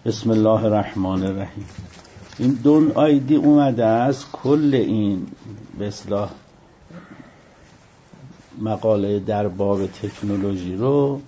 بسم الله الرحمن الرحیم. این دون آیدی اومده از کل این به اصطلاح مقاله در باب تکنولوژی رو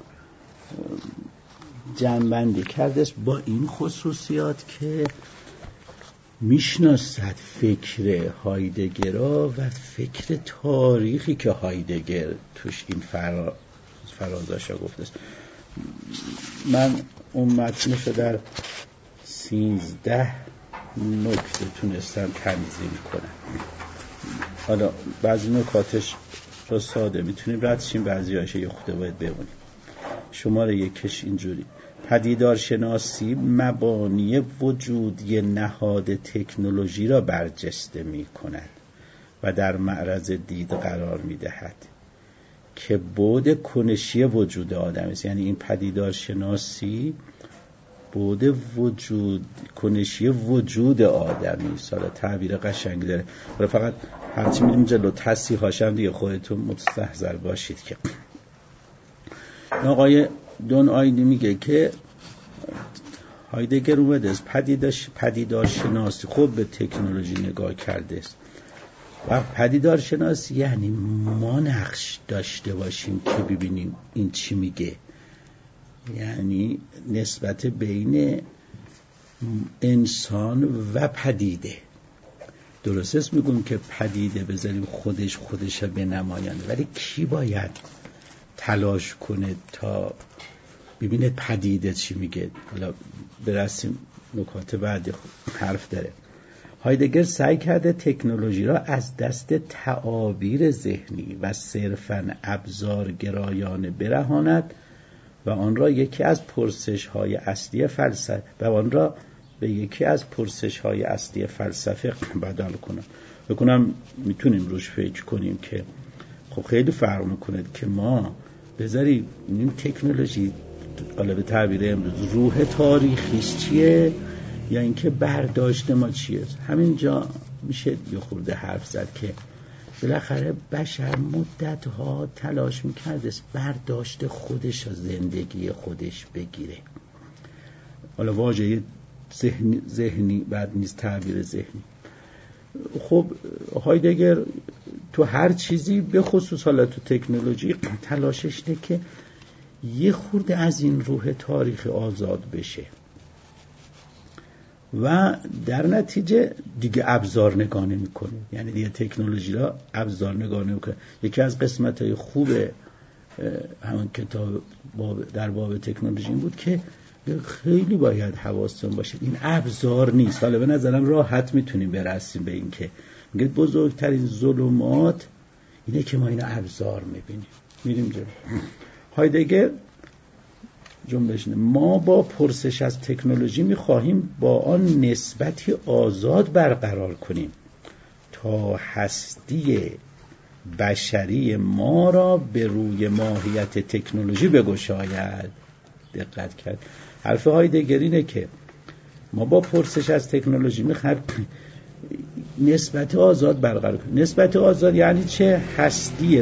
جمع‌بندی کرده است با این خصوصیات که میشناسد فکر هایدگر و فکر تاریخی که هایدگر توش این فرازاشا گفته است. من اون متنشو در 13 نکته تونستم تنظیم کنم. حالا بعضی نکاتش رو ساده میتونیم رد شیم، بعضی هاش یه خورده باید بمونیم. شماره یکش اینجوری: پدیدارشناسی مبانی وجودی نهاد تکنولوژی را برجسته می کند و در معرض دید قرار می دهد که بعد کنشی وجود آدم است. یعنی این پدیدارشناسی بعد کنشی وجود آدمی. سالا تعبیر قشنگ داره، ولی فقط هرچی میریم جلو تصحیح هاشم دیگه خودتون مستحضر باشید که آقای دون آیدی میگه که هایدگر اومده است پدیدارشناسی خب به تکنولوژی نگاه کرده است و پدیدارشناسی یعنی ما نقش داشته باشیم که ببینیم این چی میگه، یعنی نسبت بین انسان و پدیده. درست است میگم که پدیده بذاریم خودش به نمایانه، ولی کی باید تلاش کنه تا ببینه پدیده چی میگه؟ حالا برسیم نکات بعدی حرف داره. هایدگر سعی کرده تکنولوژی را از دست تعابیر ذهنی و صرفاً ابزار گرایانه برهاند و آن را به یکی از پرسش‌های اصلی فلسفه بدل کنند. بکنم میتونیم روش فکر کنیم که خب خیلی فرق میکنه که ما بذاریم این تکنولوژی به تعبیر امروز روح تاریخیش چیه یا اینکه برداشت ما چیه. همینجا میشه یه خورده حرف زد که بالاخره بشر مدت‌ها تلاش میکرده برداشت خودش از زندگی خودش بگیره. حالا واژه ذهنی بعد نیست، تعبیر ذهنی. خب هایدگر تو هر چیزی به خصوص حالا تو تکنولوژی تلاشش اینه که یه خورده از این روح تاریخی آزاد بشه و در نتیجه دیگه ابزار نگاه نمی‌کنه، یعنی دیگه تکنولوژی را ابزار نگاه نمی‌کنه. یکی از قسمت‌های خوب همون کتاب در باب تکنولوژی این بود که خیلی باید حواستون باشه این ابزار نیست. حالا به نظرم راحت میتونیم برسیم به این که میگه بزرگترین ظلمات اینه که ما این ابزار میبینیم. میریم جلو. هایدگر جنبش ما با پرسش از تکنولوژی میخواهیم با آن نسبتی آزاد برقرار کنیم تا هستی بشری ما را به روی ماهیت تکنولوژی بگشاید. دقت کرد. حرف هایدگر اینه که ما با پرسش از تکنولوژی میخوایم نسبت آزاد برقرار کنیم. نسبت آزاد یعنی چه؟ هستی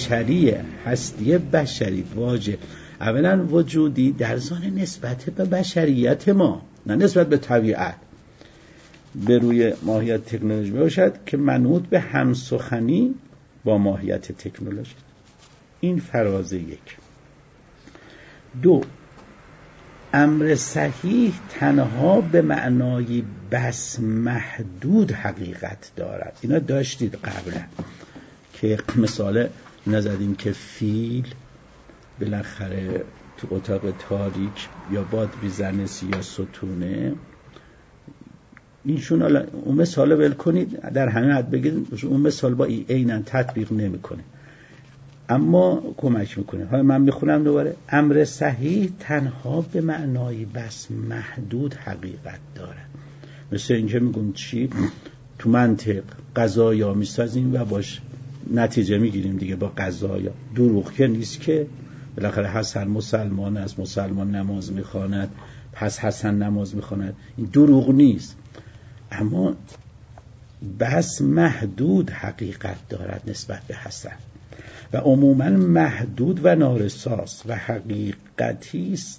بشری واژه اولا وجودی در زمان نسبت به بشریت ما، نه نسبت به طبیعت، به روی ماهیت تکنولوژی باشد که منوط به همسخنی با ماهیت تکنولوژی. این فراز یک. دو، امر صحیح تنها به معنای بس محدود حقیقت دارد. اینا داشتید قبلا که مثال نزدیم که فیل بالاخره تو اتاق تاریک یا باد بیزنه یا ستونه. اینشون اون مثال ول کنید در همین حد بگید اون مثال با عیناً تطبیق نمیکنه اما کمک میکنه. حالا من میخونم دوباره: امر صحیح تنها به معنای بس محدود حقیقت دارد. مثل اینکه میگم چی؟ تو منطق قضایا میسازیم و باش نتیجه میگیریم دیگه با قضایا. دروغ که نیست که بالاخره حسن مسلمان است، مسلمان نماز میخواند، پس حسن نماز میخواند. این دروغ نیست، اما بس محدود حقیقت دارد نسبت به حسن و عموما محدود و نارساست و حقیقتی است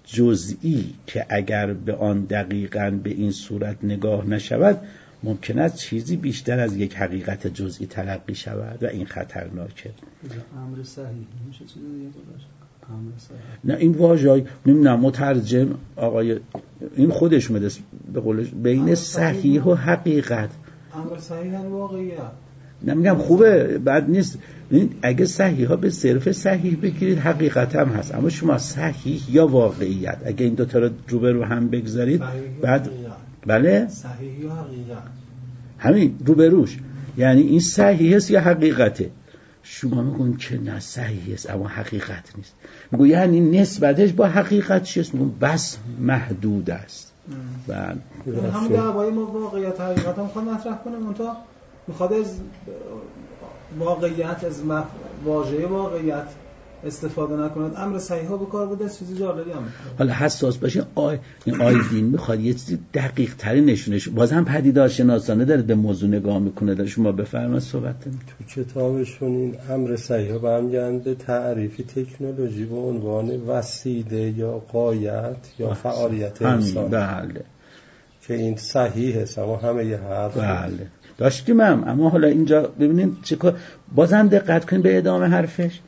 جزئی که اگر به آن دقیقاً به این صورت نگاه نشود ممکن است چیزی بیشتر از یک حقیقت جزئی تلقی شود و این خطرناکه. امر صحیح میشه چیزی دیگه باشه. امر صحیح نه این واژه نمیدونم مترجم آقای این خودش میده به قولش بین صحیح و حقیقت. امر صحیح یعنی واقعیت. نمیگم خوبه بد نیست. اگه صحیح ها به صرف صحیح بگیرید حقیقت هم هست، اما شما صحیح یا واقعیت اگه این دوتا رو روبرو هم بگذارید بعد بله صحیح یا حقیقت همین روبروش، یعنی این صحیح است یا حقیقته. شما میگون که نه صحیح است اما حقیقت نیست، میگون یعنی نسبتش با حقیقت چیست؟ میگون بس محدود است. بله همین دعوای ما واقعیت حقیقت هم میخواد مطرح کنه، منتها میخواد از واقعیت از واژه واقعیت استفاده نکنید، امر صحیح ها به کار بوده. چیزی جالبی هم حالا حساس باشین. این آیدین میخواد یه چیزی دقیق تری نشونش، بازم پدیدارشناسانه داره به موضوع نگاه میکنه. داره شما بفرمایید صحبت تو کتابشون این امر صحیح ها برمیگردن به تعریفی تکنولوژی به عنوان وسیله یا غایت یا فعالیت انسان. بله که این صحیح است اما همه یه حرف بله داشتیم اما حالا اینجا ببینید چیکار. بازم دقت کنید به ادامه حرفش.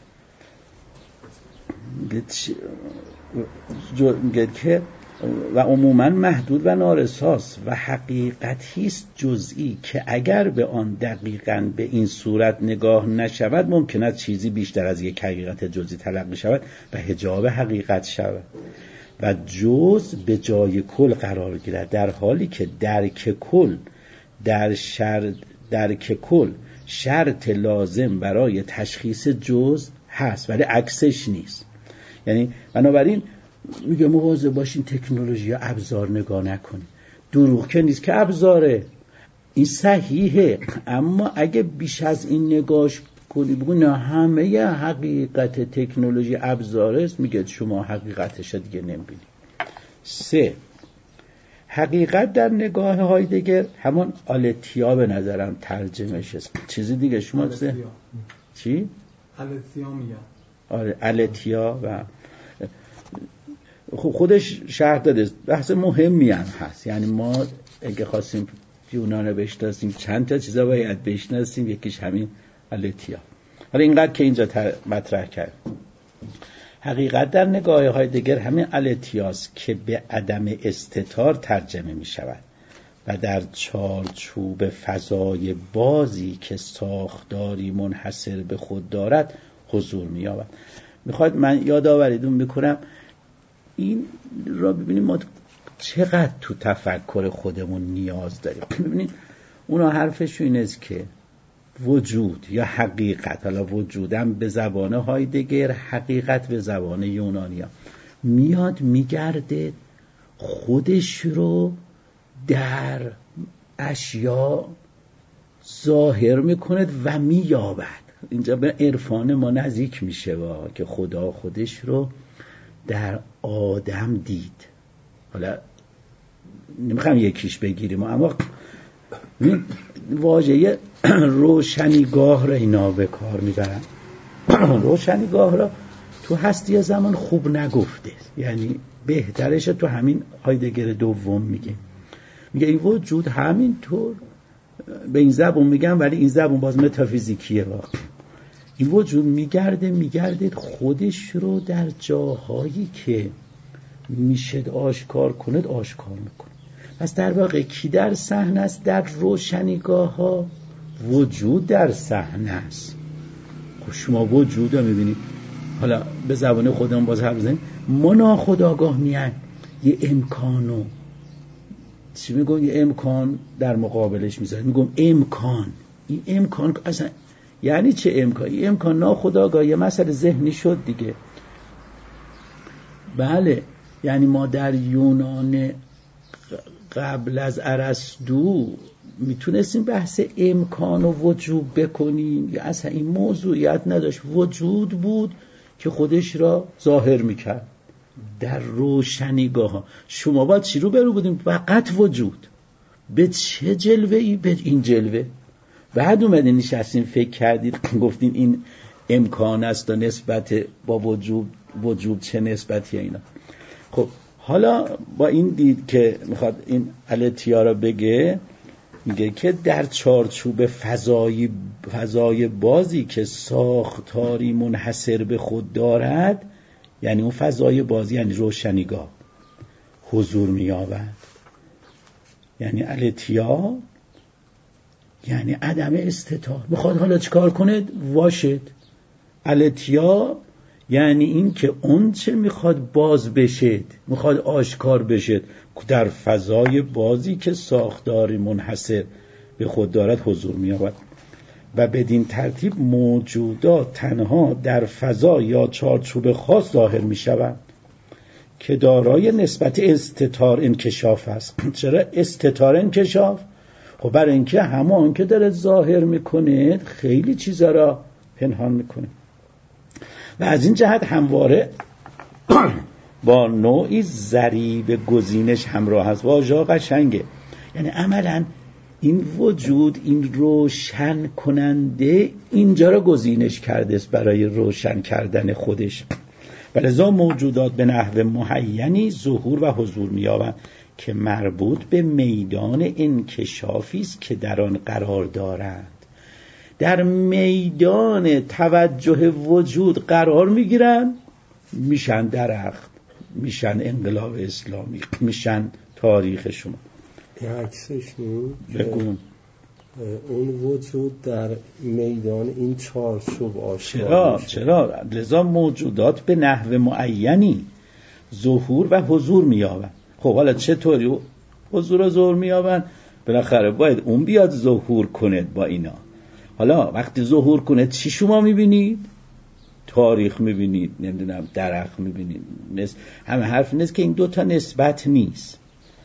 میگه که و عموما محدود و نارساست و حقیقتی است جزئی که اگر به آن دقیقاً به این صورت نگاه نشود ممکن است چیزی بیشتر از یک حقیقت جزئی تلقی شود و حجاب حقیقت شود و جز به جای کل قرار گیرد، در حالی که درک کل شرط لازم برای تشخیص جز هست ولی عکسش نیست. یعنی بنابراین میگه مواظب باشین تکنولوژی یا ابزار نگاه نکنید. دروغ که نیست که ابزاره، این صحیحه، اما اگه بیش از این نگاش کنی بگو نه همه حقیقت تکنولوژی ابزاره است، میگه شما حقیقتش دیگه نمیبینی. 3. حقیقت در نگاه هایدگر همون آلتیا به نظرم ترجمهش است. چیزی دیگه شما چی؟ آلتیا میگن. آره آلتیا و خودش شرح داده. بحث مهمی هم هست. یعنی ما اگه خواستیم یونان بشناسیم چند تا چیزا باید بشناسیم، یکیش همین آلتیا. حالا اینقدر که اینجا مطرح کرد. حقیقت در نگاه هایدگر همین آلتیاست که به عدم استتار ترجمه می شود و در چارچوب فضای بازی که ساختاری منحصر به خود دارد حضور می یابد. میخواد من یادآوریتون میکنم این را ببینیم ما چقدر تو تفکر خودمون نیاز داریم. ببینید اونا حرفشون این است که وجود یا حقیقت، حالا وجودم به زبان هایدگر، حقیقت به زبان یونانی ها، میاد میگرده خودش رو در اشیا ظاهر میکنه و مییابد. اینجا به عرفان ما نزدیک میشه که خدا خودش رو در آدم دید. حالا نمیخوام یکیش بگیریم اما واژه روشنیگاه را اینا به کار میبرن. روشنیگاه را تو هستی زمان خوب نگفته، یعنی بهترش تو همین هایدگر دوم میگه این وجود همینطور به این زبون میگم ولی این زبون باز متافیزیکیه. واقعا این وجود میگرده خودش رو در جاهایی که میشه آشکار کند آشکار میکنه. پس در واقع کی در صحنه است؟ در روشنیگاه ها وجود در صحنه است. خب شما وجود رو میبینید. حالا به زبان خودمون باز حرف بزنیم، ما ناخودآگاه میان یه امکانو چی میگم، یه امکان در مقابلش میذاریم میگم امکان. این امکان اصلا یعنی چه امکان؟ این امکان ناخودآگاه یه مسئله ذهنی شد دیگه. بله یعنی ما در یونان قبل از ارسطو میتونستیم بحث امکان و وجود بکنیم یا اصلا این موضوعیت نداشت. وجود بود که خودش را ظاهر میکرد در روشنیگاه ها. شما باید چی رو برو بودیم؟ فقط وجود. به چه جلوه‌ای؟ به این جلوه. بعد اومدین نشستین فکر کردید گفتین این امکان است و نسبت با وجود چه نسبتی اینا. خب حالا با این دید که میخواد این التیا رو بگه، میگه که در چارچوب فضای بازی که ساختاری منحصر به خود دارد، یعنی اون فضای بازی یعنی روشنیگاه، حضور می‌یابد. یعنی التیا یعنی عدم استتار. میخواد حالا چیکار کنه؟ واشد. التیا یعنی این که اون چه میخواد باز بشد، میخواد آشکار بشد، در فضای بازی که ساختاری منحصر به خود دارد حضور می‌یابد و بدین ترتیب موجودات تنها در فضا یا چارچوب خاص ظاهر می‌شوند که دارای نسبت استتار انکشاف است. چرا استتار انکشاف؟ خب برای اینکه همان که داره ظاهر میکنه خیلی چیزا را پنهان میکنه و از این جهت همواره با نوعی ضریب گزینش همراه است. واژه قشنگه، یعنی عملاً این وجود، این روشن کننده اینجا را گزینش کرده است برای روشن کردن خودش. ولذا موجودات به نحو معینی ظهور و حضور می‌یابند که مربوط به میدان انکشافی است که در آن قرار دارند. در میدان توجه وجود قرار می‌گیرند، میشن درخت، میشن انقلاب اسلامی، میشن تاریخ شما. عکسش بگو. اون وجود در میدان این چارچوب آشکار چرا؟ لذا موجودات به نحو معینی ظهور و حضور می‌یابند. خب حالا چطوری حضور و ظهور می‌یابند؟ بالاخره باید اون بیاد ظهور کنه با اینا. حالا وقتی ظهور کنه چی شما می‌بینید؟ تاریخ می‌بینید، نمیدونم درخت می‌بینید. همه حرف نیست که این دوتا نسبت نیست،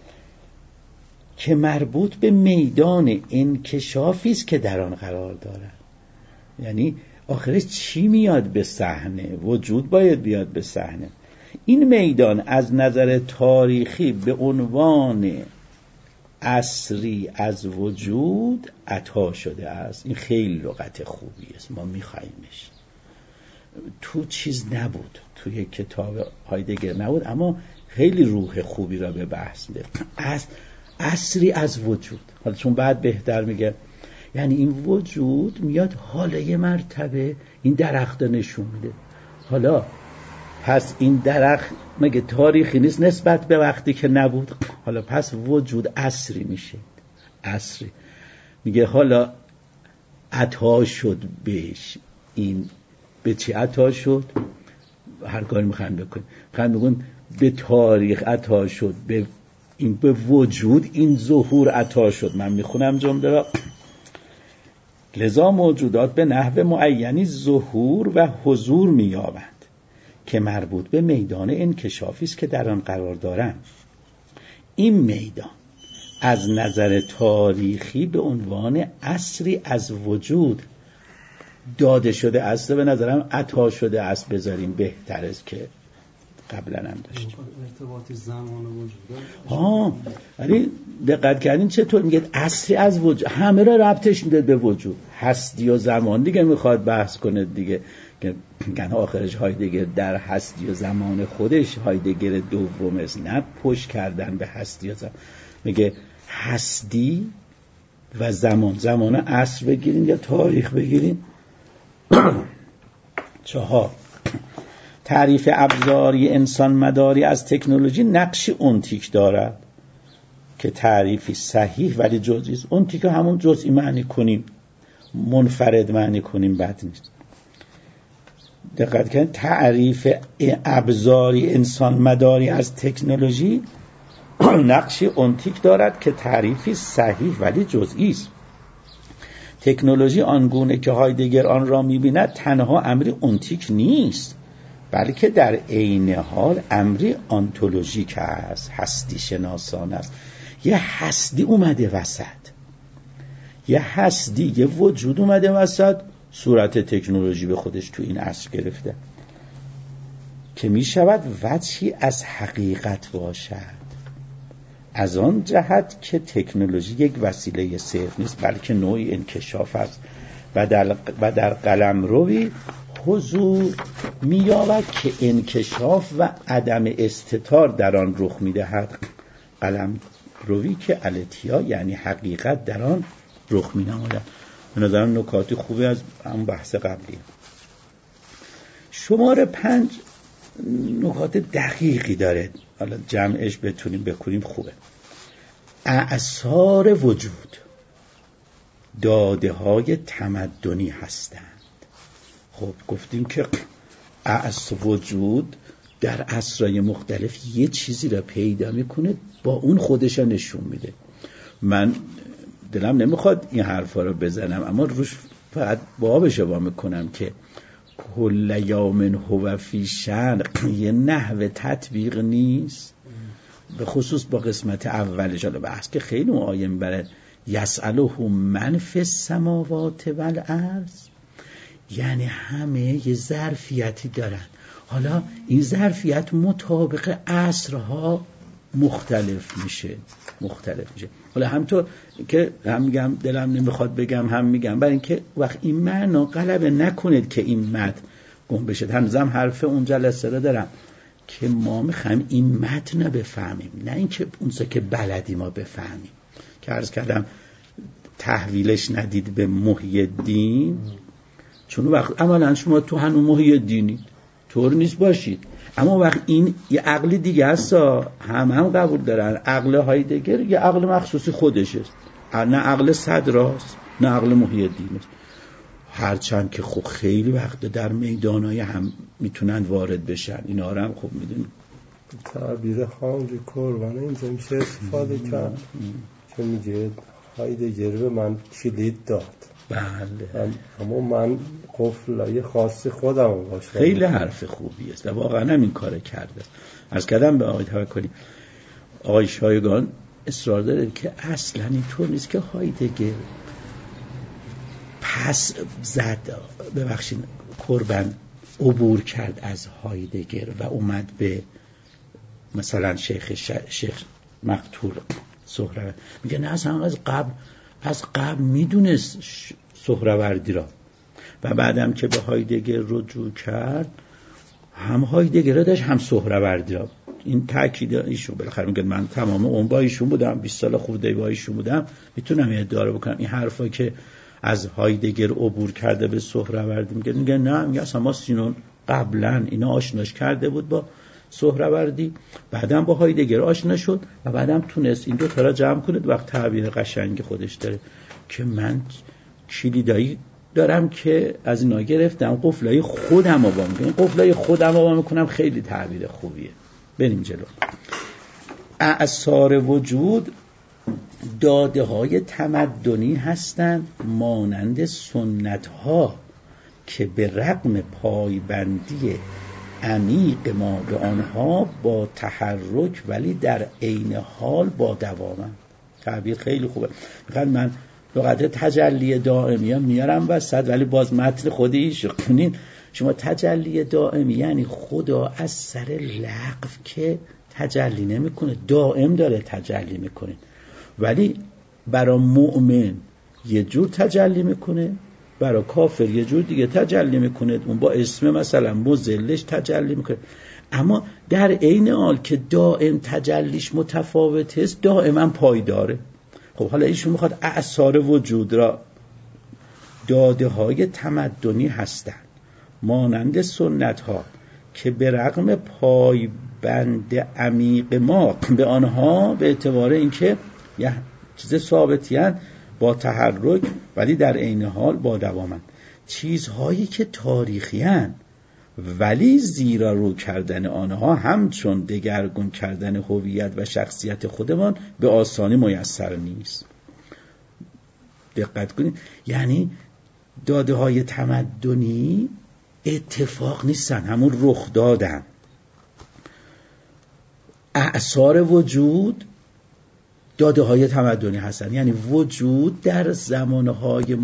که مربوط به میدان انکشافی است که در آن قرار دارد. یعنی آخرش چی میاد به صحنه؟ وجود باید بیاد به صحنه. این میدان از نظر تاریخی به عنوان اصری از وجود عطا شده است. این خیلی لغت خوبی است، ما میخوایمش. تو چیز نبود، توی کتاب هایدگر نبود، اما خیلی روح خوبی را به بحث میده. اصری از وجود. حالا چون بعد بهتر میگه، یعنی این وجود میاد حالا یه مرتبه این درخت نشون میده. حالا پس این درخت مگه تاریخی نیست نسبت به وقتی که نبود؟ حالا پس وجود اصری میشه. اصری میگه حالا عطا شد بهش. این به چی عطا شد؟ هر کاری میخوان بکن، میخوان بگن به تاریخ عطا شد، به وجود این ظهور عطا شد. من میخونم جمله را. لذا موجودات به نحو معینی ظهور و حضور می‌یابند که مربوط به میدان انکشافی است که در آن قرار دارند. این میدان از نظر تاریخی به عنوان اصری از وجود داده شده است. به نظرم عطا شده است بذاریم بهتر است که قبلا هم داشتیم. ارتباط زمان و وجود. ولی دقت کردین چطور میگه اصلی از وجود، همه را ربطش میده به وجود. هستی و زمان دیگه میخواد بحث کنه دیگه، که میگن آخرش هایدگر در هستی و زمان خودش هایدگر دوم است، نه پشت کردن به هستی و زمان. میگه هستی و زمان عصر بگیرین یا تاریخ بگیرین. 4 تعریف ابزاری انسان مداری از تکنولوژی نقشی اونتیک دارد که تعریفی صحیح ولی جزئی است. اونتیک همون جزئی معنی کنیم، منفرد معنی کنیم بد نیست. دقت کنید، تعریف ابزاری انسان مداری از تکنولوژی نقشی اونتیک دارد که تعریفی صحیح ولی جزئی است. تکنولوژی آنگونه که هایدگر آن را می‌بیند تنها امری اونتیک نیست، بلکه در عین حال امری آنتولوژیک است، هستی شناسان است. یه هستی اومده وسط، یه هستی، یه وجود اومده وسط، صورت تکنولوژی به خودش تو این عصر گرفته که می شود وجهی از حقیقت باشد. از آن جهت که تکنولوژی یک وسیله صرف نیست، بلکه نوعی انکشاف است و در قلمروی حضور می‌یابد که انکشاف و عدم استتار در آن رخ می‌دهد. قلم روی که الاتیا یعنی حقیقت در آن رخ می‌نماید. به نظرم نکاتی خوبی از هم بحث قبلی. شماره 5 نکات دقیقی داره، حالا جمعش بتونیم بکنیم خوبه. اعصار وجود داده های تمدنی هستند. خب گفتیم که اعصار وجود در عصرهای مختلف یه چیزی را پیدا میکنه، با اون خودش را نشون میده. من دلم نمیخواد این حرفا رو بزنم، اما روش فقط بابش رو میکنم که کل یوم هو فی شأن یه نحو تطبیق نیست، به خصوص با قسمت اولش. حالا بحث که خیلی معایم بره یسأله من فی السماوات والارض، یعنی همه یه ظرفیتی دارن. حالا این ظرفیت مطابق عصرها مختلف میشه. حالا همطور که هم میگم دلم نمیخواد بگم هم میگم، برای اینکه وقت این معنا غلبه نکنید که این متن گم بشه. هنوزم حرف اون جلسه رو دارم که ما میخوایم این متن رو بفهمیم، نه اینکه اونسا که بلدی ما بفهمیم. که عرض کردم تحویلش ندید به محی الدین، چون وقت عملا شما تو هنوز محی الدینید، طور نیست باشید. اما وقت این یه عقل دیگه هست، هم قبول دارن. عقل هایدگر یه عقل مخصوصی خودشه، نه عقل صدراست نه عقل محی الدین است. هرچند که خب خیلی وقت در میدانای هم میتونن وارد بشن، اینا رو هم خب میدونیم. تعبیر خانجی قربانه اینجا میشه استفاده کرد که میگه هایدگر به من کلید داد. بله. اما من قفلای خاص خودم باشه. خیلی حرف خوبی است و واقعا هم این کار کرده. عرض کردم به آقای توکلی، آقای شایگان اصرار داره که اصلا اینطور نیست که هایدگر پس زد، ببخشید قربان عبور کرد از هایدگر و اومد به مثلا شیخ مقتول سهروردی. میگه نه، اصلا از قبل میدونست سهروردی را، و بعدم که به هایدگر رجوع کرد هم هایدگر داشت هم سهروردی را. این تاکید ایشون بالاخره میگه من تمام عمر با ایشون بودم، 20 سال خورده با ایشون بودم، میتونم این ادعا رو بکنم. این حرفا که از هایدگر عبور کرده به سهروردی میگه نه، میگه اصلا ما سینون قبلا اینا آشناش کرده بود با سهروردی، بعدم با هایدگر آشنا شد و بعدم تونست این دو تا را جمع کنه. وقت تعبیر قشنگ خودش داره که من کلیدایی دارم که از اینا گرفتم، قفلای خودم رو با میکنم. قفلای خودم رو با میکنم خیلی تعبیر خوبیه. بریم جلو. اعصار وجود داده های تمدنی هستند مانند سنت ها که به رغم پایبندی عمیق ما به آنها با تحرک ولی در عین حال با دوامند. تعبیر خیلی خوبه. میخواد من لغت تجلی دائمی هم میارم وسط، ولی باز متن خودیش کنین. شما تجلی دائمی یعنی خدا از سر لغو که تجلی نمیکنه، دائم داره تجلی میکنه، ولی برای مؤمن یه جور تجلی میکنه، برای کافر یه جور دیگه تجلی میکنه. اون با اسم مثلا مذلش تجلی میکنه، اما در عین حال که دائم تجلیش متفاوت است، دائما پایداره. خب حالا ایشون میخواد اعصار وجود را داده های تمدنی هستند مانند سنت ها که به رغم پایبند عمیق ما به آنها به اعتبار اینکه یه چیز ثابتی هست با تحرک ولی در عین حال با دوامند. چیزهایی که تاریخی هست ولی زیرا رو کردن آنها همچون دگرگون کردن هویت و شخصیت خودمان به آسانی میسر نیست. دقت کنید، یعنی داده های تمدنی اتفاق نیستن، همون رخ دادن. اعصار وجود داده های تمدنی هستن، یعنی وجود در زمانهای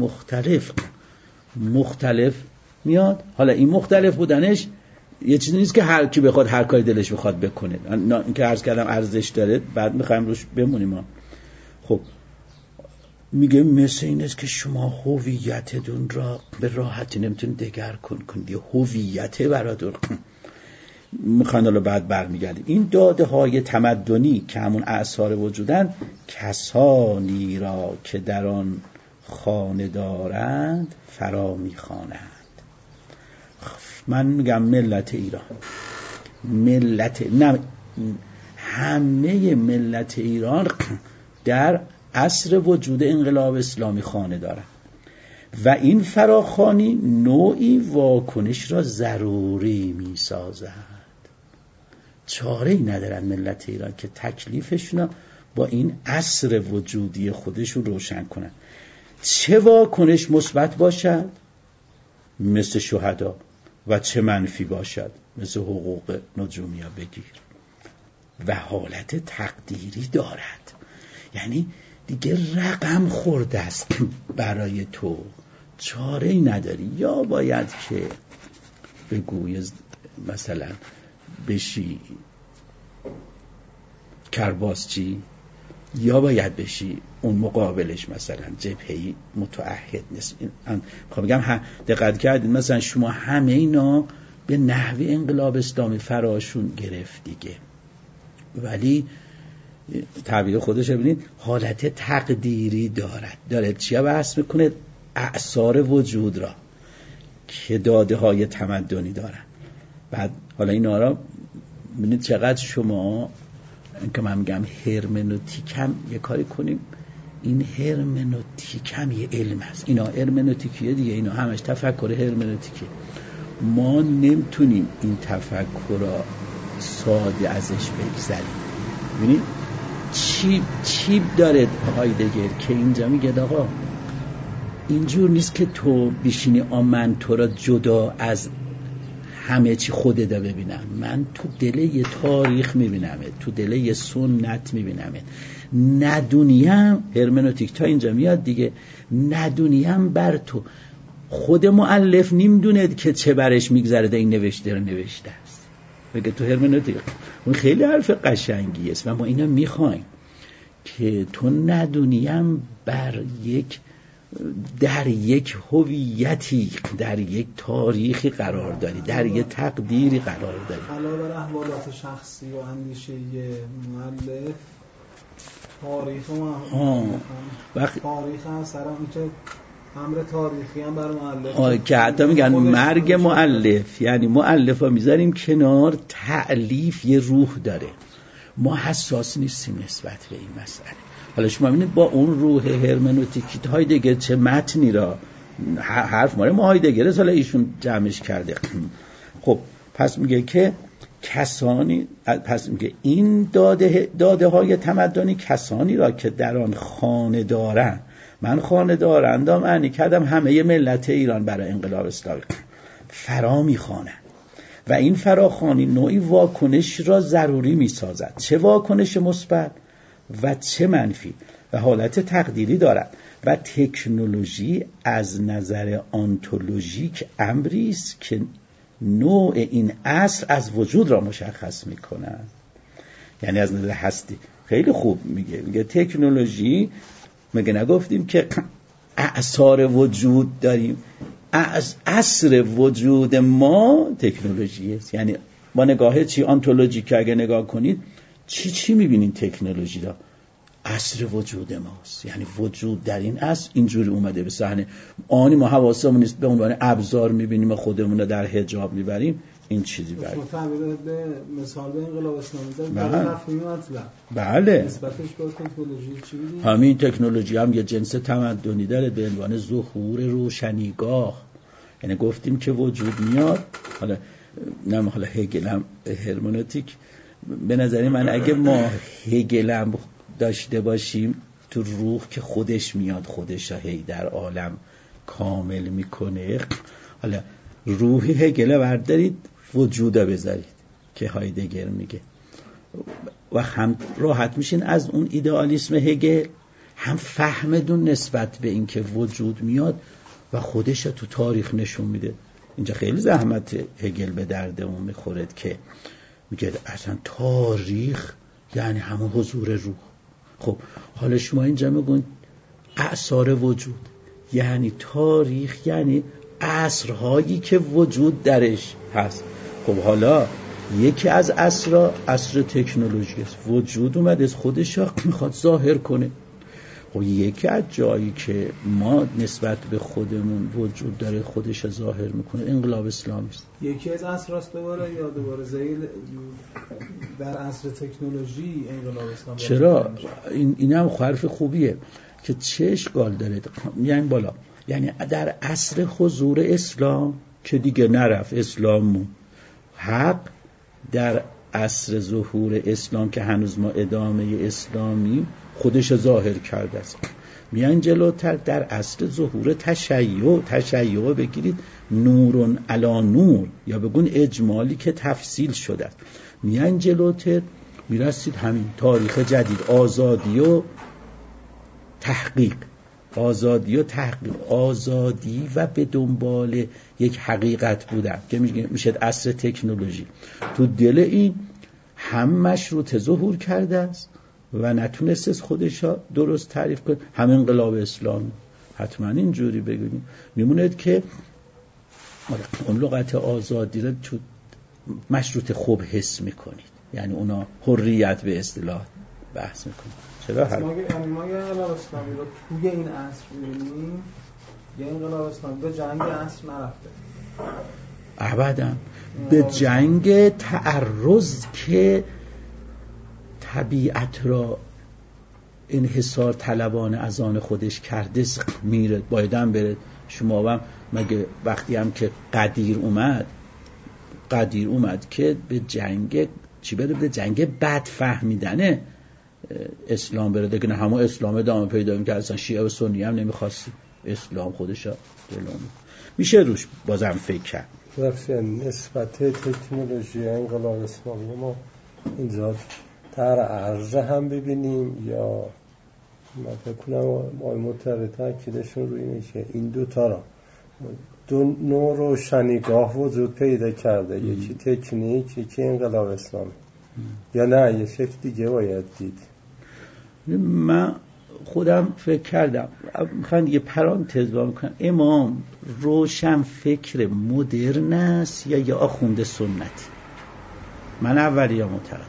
مختلف میاد. حالا این مختلف بودنش یه چیزی نیست که هر کی بخواد هر کاری دلش بخواد بکنه. این که عرض کردم ارزش داره، بعد میخوایم روش بمونیم. خب میگه مثل این است که شما هویتتون را به راحتی نمیتونید دگرگون کنید. هویت براتون میخوان حالا بعد برمیگردیم. این داده های تمدنی که همون اعصار وجودن، کسانی را که در آن خانه دارند فرا میخوانند. من میگم ملت ایران، همه ملت ایران در عصر وجود انقلاب اسلامی خانه دارند و این فراخوانی نوعی واکنش را ضروری میسازد. چاره‌ای ندارن ملت ایران که تکلیفشون با این عصر وجودی خودشون روشن کنن. چه واکنش مثبت باشد مثل شهدا و چه منفی باشد مثل حقوق نجومیا بگیر و حالت تقدیری دارد. یعنی دیگه رقم خورده است برای تو، چاره‌ای نداری. یا باید که بگوی مثلا بشی کرباسچی، یا باید بشی اون مقابلش مثلا جبهه‌ای متعهد نیست. میخوام بگم دقت کردید مثلا شما همه اینا به نحوی انقلاب اسلامی فراشون گرفت دیگه، ولی تعبیر خودش ببینید حالت تقدیری داره. چیا بحث میکنه؟ اعصار وجود را که داده های تمدنی دارن. بعد حالا اینا را ببینید چقدر شما که من میگم هرمنوتیک هم یه کاری کنیم. این هرمنوتیک هم یه علم هست. اینا هرمنوتیکیه دیگه، اینا همش تفکر هرمنوتیکه. ما نمیتونیم این تفکر را ساده ازش بگذریم. ببینید چیپ داره هایدگر که اینجا میگه آقا اینجور نیست که تو بشینی من تو را جدا از همه چی خودت ببینم. من تو دل یه تاریخ میبینمه، تو دل یه سنت میبینمه. ندونیم هرمنوتیک تا اینجا میاد دیگه، ندونیم بر تو. خود مؤلف نمیدونه که چه برش میگذره، این نوشته رو نوشته است. بگه تو هرمنوتیک اون خیلی حرف قشنگی است و ما اینا میخوایم که تو ندونیم در یک هویتی، در یک تاریخی قرار داری، در یک تقدیری قرار داری. علاوه بر احوالات شخصی و اندیشه مؤلف، تاریخ تاریخ هم سرم که امر تاریخی هم بر مؤلف که حتی میگن مرگ مؤلف، یعنی مؤلف ها میذاریم کنار، تألیف یه روح داره. ما حساس نیستیم نسبت به این مسئله. حالا شما ببینید با اون روح هرمنوتیکی هایدگر چه متنی را حرف ماره ما هایدگر حالا ایشون جمعش کرده. خب پس میگه که کسانی، پس میگه این داده های تمدنی کسانی را که در آن خانه دارن. من خانه دارندم معنی کردم همه ملت ایران برای انقلاب اسلامی فرا میخوانند و این فراخوانی نوعی واکنش را ضروری میسازد، چه واکنش مثبت و چه منفی، و حالت تقدیری دارد. و تکنولوژی از نظر آنتولوژیک امری است که نوع این عصر از وجود را مشخص می‌کند. یعنی از نظر هستی خیلی خوب میگه تکنولوژی، مگه نگفتیم که اعصار وجود داریم؟ از عصر وجود ما تکنولوژی است. یعنی با نگاه چی آنتولوژیک اگه نگاه کنید چی میبینین؟ تکنولوژی را عصر وجود ماست. یعنی وجود در این عصر اینجوری اومده به صحنه. آنی ما حواسمون نیست، به عنوان ابزار میبینیم و خودمون رو در حجاب میبریم. این چیزی برای به مثال به انقلاب اسلامی در تفهیم مطلب. بله. نسبتش با تکنولوژی چی می‌بینید؟ همین تکنولوژی هم یه جنس تمدنی داره به عنوان ظهور روشنیگاه. یعنی گفتیم که وجود میاد. حالا هگل هم هرمنوتیک، به نظر من اگه ما هگل هم داشته باشیم تو روح که خودش میاد، خودش هی در عالم کامل میکنه. حالا روحی هگل بردارید، وجودا بذارید که هایدگر میگه، و هم راحت میشین از اون ایدئالیسم هگل، هم فهمدون نسبت به این که وجود میاد و خودش تو تاریخ نشون میده. اینجا خیلی زحمت هگل به درد اون میخورد که میگه اصلا تاریخ یعنی همون حضور روح. خب حالا شما اینجا میگون اعصار وجود، یعنی تاریخ، یعنی عصرهایی که وجود درش هست. خب حالا یکی از عصر تکنولوژی است. وجود اومده از خودش را میخواد ظاهر کنه. خب یکی از جایی که ما نسبت به خودمون وجود داره خودش را ظاهر میکنه انقلاب اسلامی است. یکی از عصراست دوباره یا دوباره زیل در عصر تکنولوژی انقلاب اسلامی؟ چرا؟ این هم حرف خوبیه که چه اشکال داره. یعنی بالا، یعنی در عصر حضور اسلام که دیگه نرفت اسلاممون، حق در عصر ظهور اسلام که هنوز ما ادامه اسلامی خودش ظاهر کرده است. میان جلوتر در عصر ظهور تشیع بگیرید نورون علی نور، یا بگون اجمالی که تفصیل شده است. میان جلوتر میرسید همین تاریخ جدید، آزادی و تحقیق، آزادی و به دنبال یک حقیقت بودن که میشه عصر تکنولوژی. تو دل این هم مشروط ظهور کرده است و نتونست خودش درست تعریف کنه، هم انقلاب اسلامی. حتما اینجوری بگیم میموند که اون لغت آزادی رو تو مشروط خوب حس میکنید، یعنی اونا حریت به اصطلاح بحث میکنن. چرا ما یه انقلاب اسلامی رو توی این عصر می‌بینیم، یه انقلاب اسلامی به جنگ عصر نرفته ابدا، به جنگ تعرض که طبیعت را انحصار طلبانه از آن خودش کرده میره، بایدن بره. شما هم مگه وقتی هم که قدیر اومد که به جنگ چی بره؟ به جنگ بد فهمیدنه اسلام بره دیگه. نه همون اسلام ادامه پیدا می‌کنه، اصلا شیعه و سنی هم نمی‌خواست اسلام خودشا دلون میشه روش بازم فکر کرد. نسبت تکنولوژی انقلاب اسلامی ما اینجا در عرضه هم ببینیم، یا من فکر کنم آقای مطهری تاکیدشون روی اینه که این دوتا را دو نوع روشنیگاه وجود پیدا کرده، یکی تکنیک، یکی انقلاب اسلامی، یا نه یه شکل دیگه باید دید؟ من خودم فکر کردم، میخوام یه پرانتز بکنم، امام روشن فکر مدرن است یا یه آخوند سنتی؟ من اولی معتقدم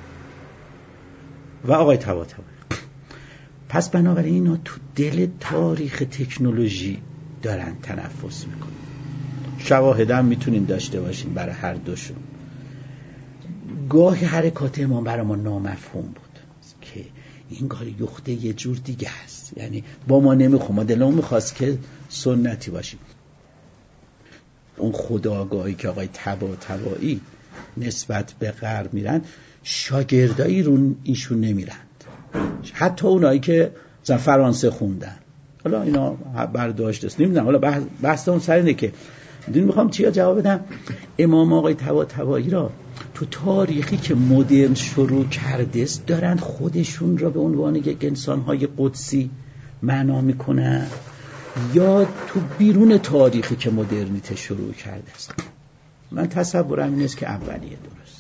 و آقای طباطبایی. پس بنابراین اینا تو دل تاریخ تکنولوژی دارن تنفس میکنن. شواهدم میتونین داشته باشین برای هر دوشون. گاهی حرکات امام برای ما نامفهوم بود که این کار یخته یه جور دیگه هست، یعنی با ما نمیخوام، ما دلمون میخواست که سنتی باشیم. اون خودآگاهی که آقای طباطبایی نسبت به غرب میرن، شاگردایی رو ایشون نمیرند، حتی اونایی که مثلا فرانسه خوندن. حالا اینا برداشت است، نمیدونم، حالا بحث اون سر اینه که میخوام چیا جواب بدم. امام آقای طباطبایی را تو تاریخی که مدرن شروع کرده است دارن خودشون را به عنوان یک انسان‌های قدسی معنا میکنن، یا تو بیرون تاریخی که مدرنیته شروع کرده است؟ من تصورم این است که اولیه درست.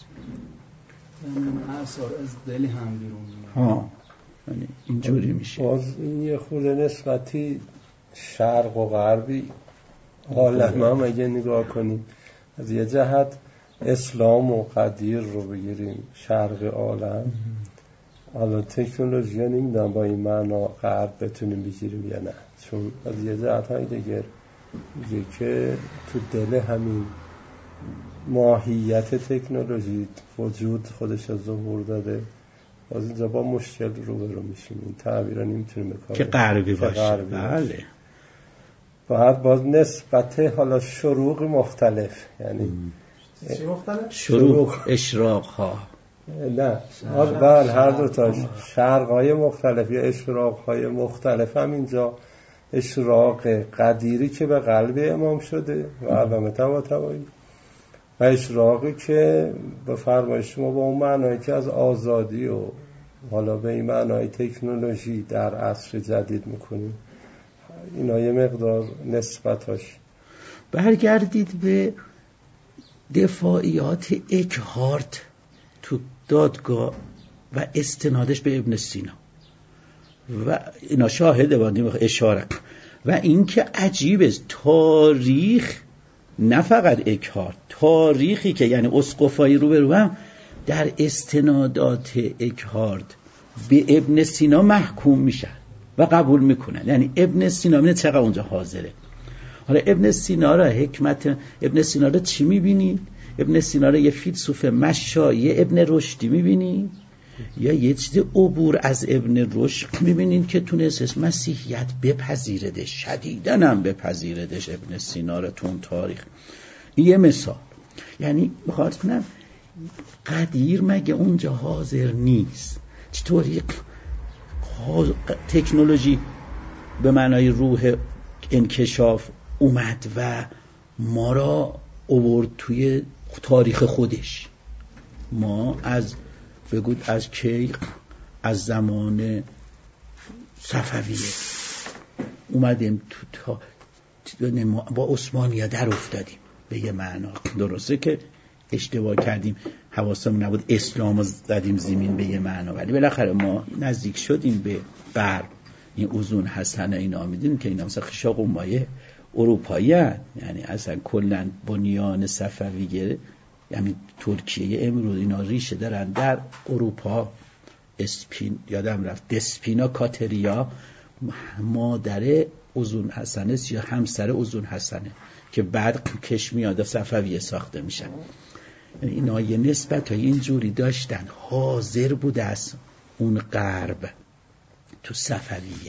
اثر از دلی هم بیرون یعنی اینجوری میشه. باز این یه خود نسبتی شرق و غربی عالم هم اگه نگاه کنیم، از یه جهت اسلام و قدیر رو بگیریم شرق عالم، حالا تکنولوژی ها نمیدونم با این معنا غرب بتونیم بگیریم یا نه، چون از یه جهت های دیگر میگه که تو دل همین ماهیت تکنولوژی وجود خودش از ظهور داده. باز اینجا با مشکل روبرو میشیم، این تعبیر نمیتونیم بکنیم که غربی باشه. بله. باز نسبت حالا شروق مختلف، یعنی چی مختلف؟ شروق اشراق ها، نه بله هر دوتاش، شرق های مختلف یا اشراق های مختلف هم اینجا اشراق قدیری که به قلب امام شده و علامه طباطبایی، و اشراقی که به فرمایش شما با اون معنایی که از آزادی و حالا به این معنای تکنولوژی در عصر جدید میکنیم، اینا یه مقدار نسبتاش. برگردید به دفاعیات اکهارت تو دادگاه و استنادش به ابن سینا. و اینا شاهده بودیم اشاره. و این که عجیبه تاریخ نه فقط اکهارت، تاریخی که یعنی اسقفایی رو هم در استنادات اکهارت به ابن سینا محکوم میشن و قبول میکنن. یعنی ابن سینا میبینه چقدر اونجا حاضره. حالا ابن سینا را حکمت ابن سینا را چی میبینی؟ ابن سینا را یه فیلسوف مشایی ابن رشدی میبینی یا یه چیز عبور از ابن رشد میبینین که تونست مسیحیت بپذیردش، شدیدن هم بپذیردش ابن سینا را تو اون تاریخ. این یه مثال. یعنی میخواد کنم قدیر مگه اونجا حاضر نیست؟ چطوری تکنولوژی به معنای روح انکشاف اومد و ما را آورد توی تاریخ خودش. ما از کی؟ از زمان صفویه اومدیم تو با عثمانی‌ها در افتادیم به یه معنا. درسته که اشتباه کردیم، حواسمون نبود اسلامو زدیم زمین به یه معنا، ولی بالاخره ما نزدیک شدیم به غرب. این اوزون حسنه اینا میدونیم که اینا مثلا خشاق و مایه اروپایی هست. یعنی اصلا کلن بنیان صفویه یعنی ترکیه امروز اینا ریشه دارن در اروپا. یادم رفت دسپینا کاتریا مادر اوزون حسنه یا همسر اوزون حسنه که بعد کشمیاد صفویه ساخته میشن. یعنی اینا یه نسبت های اینجوری داشتن، حاضر بود از اون غرب تو صفویه.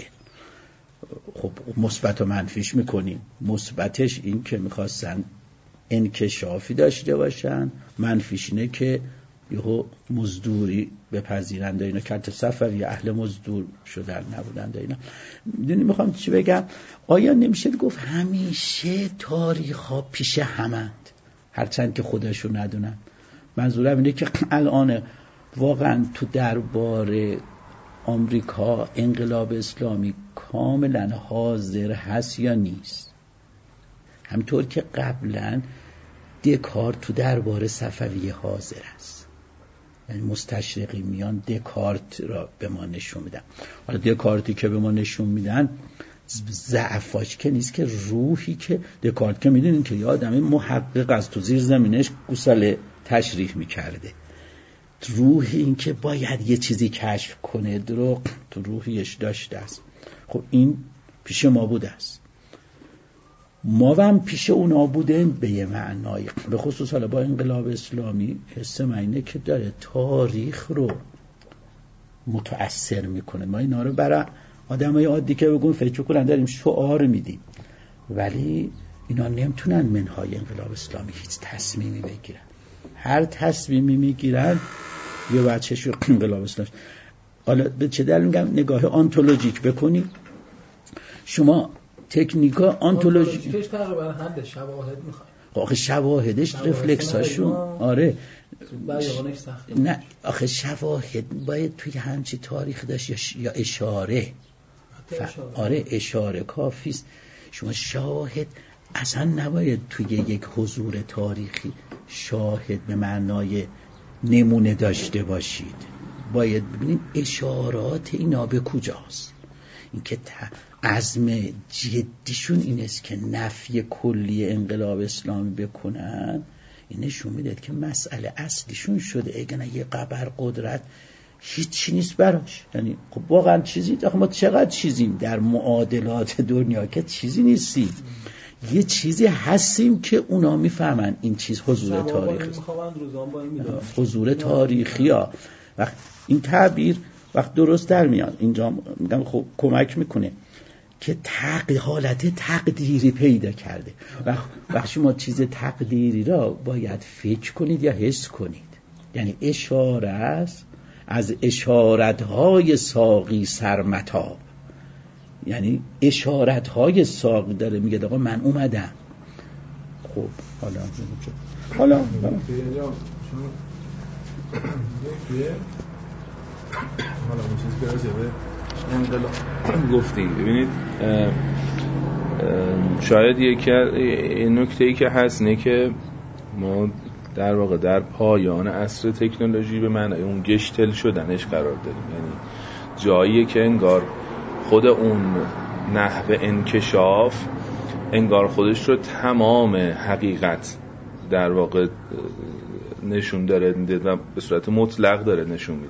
خب مثبت و منفیش میکنیم. مثبتش این که میخواستن انکشافی داشته باشن، منفیش اینه که یهو مزدوری بپذیرند. اینا کارت صفویه اهل مزدور شدن نبودند. اینا میدونی میخوام چی بگم؟ آیا نمیشه گفت همیشه تاریخ ها پیش همند هرچند که خودشون ندونن؟ منظورم اینه که الان واقعا تو دربار آمریکا انقلاب اسلامی کاملا حاضر هست یا نیست؟ همطور که قبلا دکارت تو دربار صفویه حاضر است. یعنی مستشرقی میان دکارت را به ما نشون میدن. حالا دکارتی که به ما نشون میدن ضعفاش که نیست، که روحی که دکارت که میدونین که یه آدم محقق از تو زیر زمینش گوساله تشریح میکرده. روحی این که باید یه چیزی کشف کنه درو تو روحیش داشته است. خب این پیش ما بوده است، ما هم پیش اونا بودیم به یه معنای. به خصوص حالا با انقلاب اسلامی حس من اینه که داره تاریخ رو متأثر میکنه. ما اینا رو برای آدمای عادی که بگون فکر کنن داریم شعار میدیم، ولی اینا نمیتونن منهای انقلاب اسلامی هیچ تصمیمی بگیرن. هر تصمیمی میگیرن یه بچه‌ش انقلاب اسلامی. حالا به چه دلیل میگم؟ نگاه آنتولوژیک بکنی شما، تکنیکا آنتولوژیکش تقریبا حد شواهد میخواد. آخه شواهدش رفلکساشون آره نه، آخه شواهد باید توی همچی تاریخ داشت یا اشاره. آره اشاره کافیست. شما شاهد اصلا نباید توی یک حضور تاریخی شاهد به معنای نمونه داشته باشید. باید ببینید اشارات اینا به کجاست. اینکه عزم جدیشون این است که نفی کلی انقلاب اسلامی بکنن، این نشون میده که مسئله اصلیشون شده. اگه یه قبر قدرت هیچی نیست براش. یعنی خب واقعا چیزی، آخه ما چقدر چیزیم در معادلات دنیا که چیزی نیستیم. یه چیزی هستیم که اونا میفهمن این چیز حضور تاریخی، حضور تاریخی ها. وقت این تعبیر وقت درست در میاد اینجا میگم خب کمک میکنه که حالت تقدیری پیدا کرده. وقت شما چیز تقدیری را باید فکر کنید یا حس کنید. یعنی اشاره است از اشارتهای ساقی سرمتاب. یعنی اشارتهای ساقی داره میگه آقا من اومدم. خب حالا اون چیزی که راجع به انقلاب گفتیم، ببینید شاید یه نکته‌ای که هست اینه که ما در واقع در پایان عصر تکنولوژی به معنای اون گشتل شدنش قرار داریم. یعنی جاییه که انگار خود اون نحو انکشاف انگار خودش رو تمام حقیقت در واقع نشون داره میده و به صورت مطلق داره نشون میده.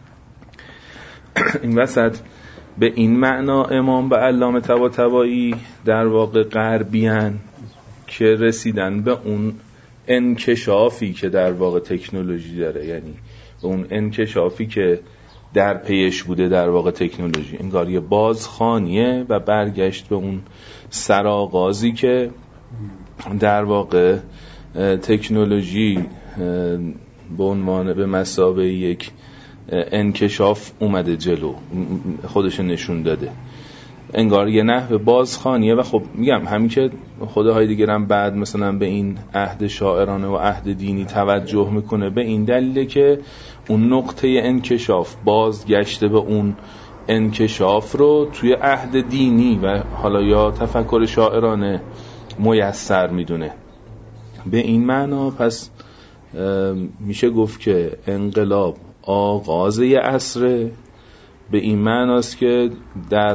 این وسط به این معنا امام و علامه طباطبایی در واقع غربیان که رسیدن به اون انکشافی که در واقع تکنولوژی داره، یعنی به اون انکشافی که در پیش بوده در واقع تکنولوژی، انگار یه بازخوانیه و برگشت به اون سرآغازی که در واقع تکنولوژی به عنوان به مثابه یک انکشاف اومده جلو، خودش نشون داده، انگار یه نحو بازخوانیه. و خب میگم همین که خود هایدگر هم بعد مثلا به این عهد شاعرانه و عهد دینی توجه میکنه، به این دلیله که اون نقطه انکشاف بازگشته به اون انکشاف رو توی عهد دینی و حالا یا تفکر شاعرانه میسر میدونه. به این معنا پس میشه گفت که انقلاب آغاز یه عصره، به این معناست که در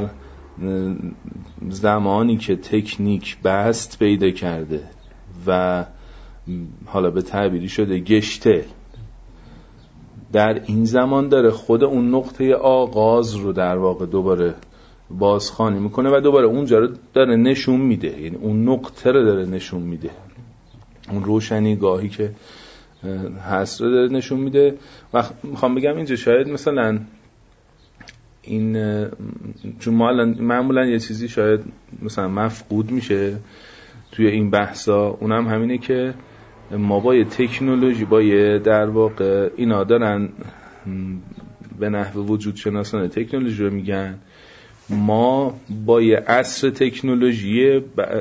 زمانی که تکنیک بست پیدا کرده و حالا به تعبیری شده گشته، در این زمان داره خود اون نقطه آغاز رو در واقع دوباره بازخوانی میکنه و دوباره اونجا رو داره نشون میده، یعنی اون نقطه رو داره نشون میده، اون روشنی گاهی که هست رو داره نشون میده. و میخوام بگم اینجا شاید مثلا این چون معمولا یه چیزی شاید مثلا مفقود میشه توی این بحثا، اونم همینه که ما با یه تکنولوژی، با یه در واقع اینا دارن به نحو وجود شناسانه تکنولوژی رو میگن، ما با یه عصر تکنولوژی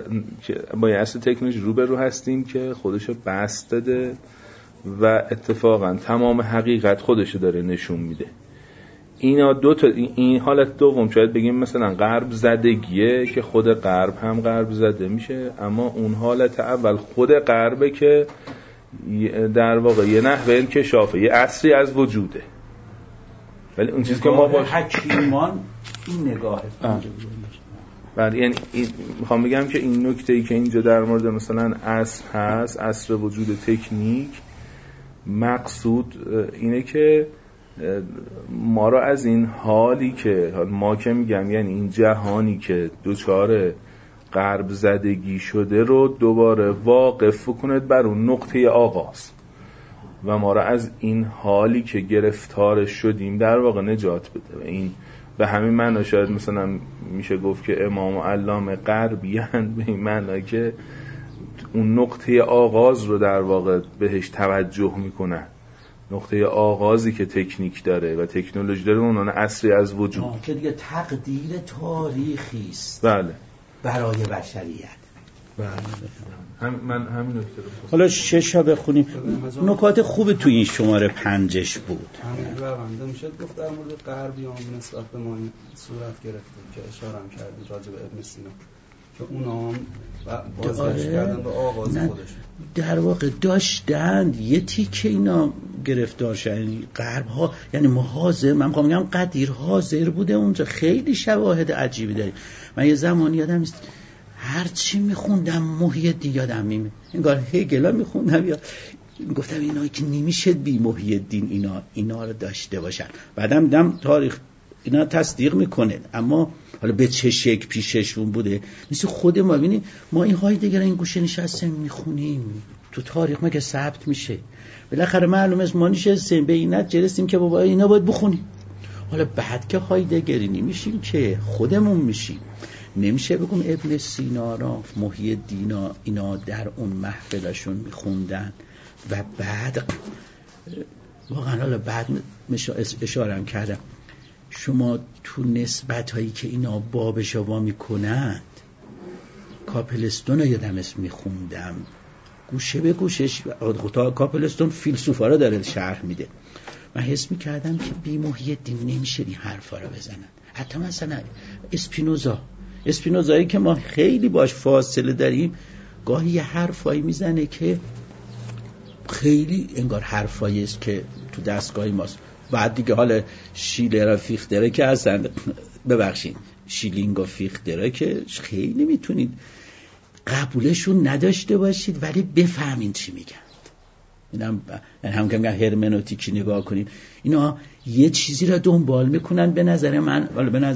روبرو هستیم که خودشو بست داده و اتفاقا تمام حقیقت خودشو داره نشون میده. اینا دو تا، این حالت دوم شاید بگیم مثلا غرب زدگیه که خود غرب هم غرب زده میشه، اما اون حالت اول خود غربه که در واقع یه نحوه انکشافه، یه عصری از وجوده. ولی اون چیزی که ما باش حکیمان این نگاهه. بله، یعنی میخوام بگم که این نکته‌ای که اینجا در مورد مثلا عصر هست، عصر وجود تکنیک، مقصود اینه که ما را از این حالی که ما که میگم یعنی این جهانی که دوچار غرب زدگی شده رو دوباره واقف کنید بر اون نقطه آغاز و ما را از این حالی که گرفتار شدیم در واقع نجات بده. و این به همین معنی شاید مثلا میشه گفت که امام و علامه غربیان، به این معنی که اون نقطه آغاز رو در واقع بهش توجه میکنن، نقطه آغازی که تکنیک داره و تکنولوژی داره، اونان عصری از وجود که دیگه تقدیر تاریخی است. بله، برای بشریت. بله، من همین نکته رو حالا 6 بخونیم. نکات خوب تو این شماره 5 بود. همین رونده میشه گفت در مورد غربیان نسبت به ما صورت گرفته که اشاره هم کردید راجع به ابن سینا که اونا هم بازگشت کردن به آغاز خودشون، در واقع داشتند یه تیکه اینا گرفتار شدن. یعنی غرب ها، یعنی محاضر، من میخوام بگم قدیر حاضر بوده اونجا. خیلی شواهد عجیبی داریم. من یه زمانی یادم است هر چی میخوندم محی الدین یادم میمونه، انگار هگل میخوندم یا گفتم اینا که نمیشه بی محی الدین اینا رو داشته باشن. بعدم دیدم تاریخ اینا تصدیق میکنه، اما حالا به چه شکل پیششون بوده مثل خود ما. ببینید ما این هایدگر این گوشه نشستیم میخونیم، تو تاریخ مگه ثبت میشه؟ بالاخره معلومه ما نشستیم به این نتیجه رسیدیم که بابا اینا باید بخونیم. حالا بعد که هایدگری نمیشیم که خودمون میشیم. نمیشه بگم ابن سینا را، محی الدین اینا در اون محفلشون میخوندن و بعد واقعا حالا بعد اشاره هم کردم شما تو نسبت هایی که اینا بابش وا میکنند، کاپلستون رو یادم اسم میخوندم گوشه به گوشش، کاپلستون فیلسوفا رو داره شرح میده. من حس میکردم که بی محی الدین نمیشه این حرفا رو بزنن. حتی مثلا اسپینوزایی که ما خیلی باش فاصله داریم، گاهی یه حرفایی میزنه که خیلی انگار حرفایی است که تو دستگاه ماست. بعد دیگه حالا شیلر و فیختره که هستن ببخشید شیلینگ و فیخترا که خیلی میتونید قبولشون نداشته باشید ولی بفهمین چی میگن. اینم هم که میگن هرمنوتیکی نگاه کنید، اینا یه چیزی را دنبال میکنن. به نظر من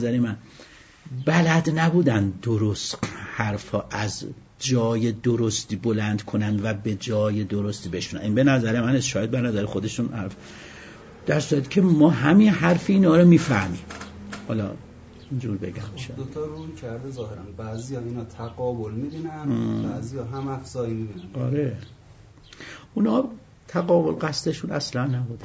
بلد نبودن درست حرفا از جای درستی بلند کنن و به جای درستی بشنن. این به نظر من، شاید به نظر خودشون حرف، در صورتی که ما همین حرف اینا رو میفهمیم. حالا اینجور بگم دو تا روی کرده ظاهرا، بعضیا اینا تقابل میبینن، بعضیا هم افزایی میبینن. آره اونا تقابل قصدشون اصلا نبوده.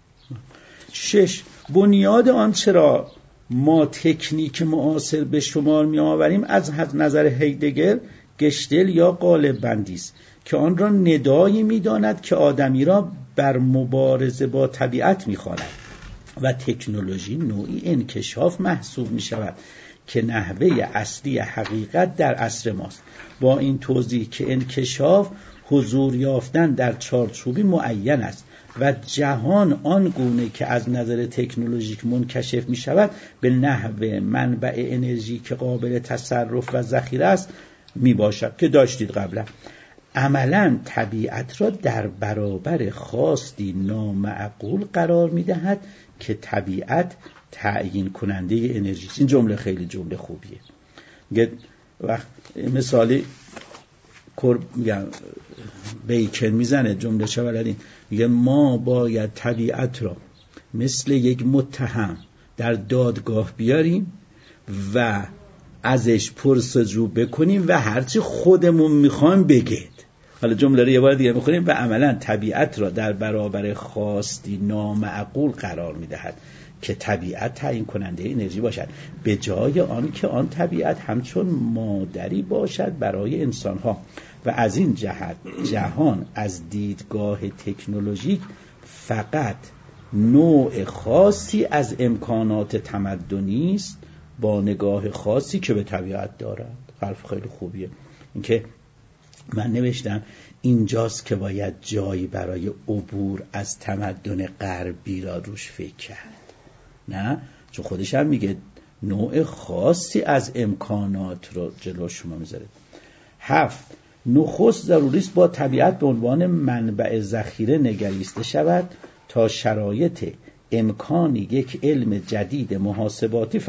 6. بنیاد آن چرا ما تکنیک معاصر به شمار می آوریم از نظر هیدگر گشتل یا قالب بندی است که آن را ندایی می داند که آدمی را بر مبارزه با طبیعت می خواند و تکنولوژی نوعی انکشاف محسوب می شود که نحوه اصلی حقیقت در عصر ماست. با این توضیح که انکشاف حضور یافتن در چارچوبی معین است و جهان آن گونه که از نظر تکنولوژیک منکشف می شود به نحو منبع انرژی که قابل تصرف و ذخیره است می باشد که داشتید قبلا. عملاً طبیعت را در برابر خواستی نامعقول قرار می دهد که طبیعت تعیین کننده انرژی است. این جمله خیلی جمله خوبیه. میگه وقت مثالی میگم بیکن میزنه جمله چه بلدین، میگه ما باید طبیعت را مثل یک متهم در دادگاه بیاریم و ازش پرسجو بکنیم و هرچی خودمون میخوایم بگید. حالا جمله رو یه بار دیگه میخونیم. و عملا طبیعت را در برابر خواستی نامعقول قرار میدهد که طبیعت تعیین کننده انرژی باشد به جای آن که آن طبیعت همچون مادری باشد برای انسانها. و از این جهت جهان از دیدگاه تکنولوژیک فقط نوع خاصی از امکانات تمدنی است با نگاه خاصی که به طبیعت دارد. حرف خیلی خوبیه. اینکه من نوشتم اینجاست که باید جایی برای عبور از تمدن غربی را روش فکر کرد. نه، چون خودش هم میگه نوع خاصی از امکانات رو جلو شما میذاره. 7. نخست ضروری است با طبیعت به عنوان منبع ذخیره نگریسته شود تا شرایط امکانی یک علم جدید محاسباتی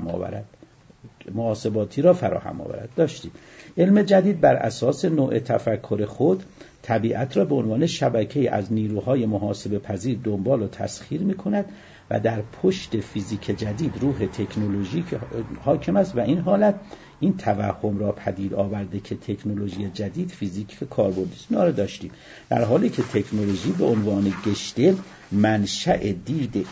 را فراهم آورد. داشتید علم جدید بر اساس نوع تفکر خود طبیعت را به عنوان شبکه‌ای از نیروهای محاسبه پذیر دنبال و تسخیر می‌کند و در پشت فیزیک جدید روح تکنولوژی که حاکم است و این حالت این توهم را پدید آورده که تکنولوژی جدید فیزیک کاربردی است. اینا رو داشتیم. در حالی که تکنولوژی به عنوان گشتل منشأ دید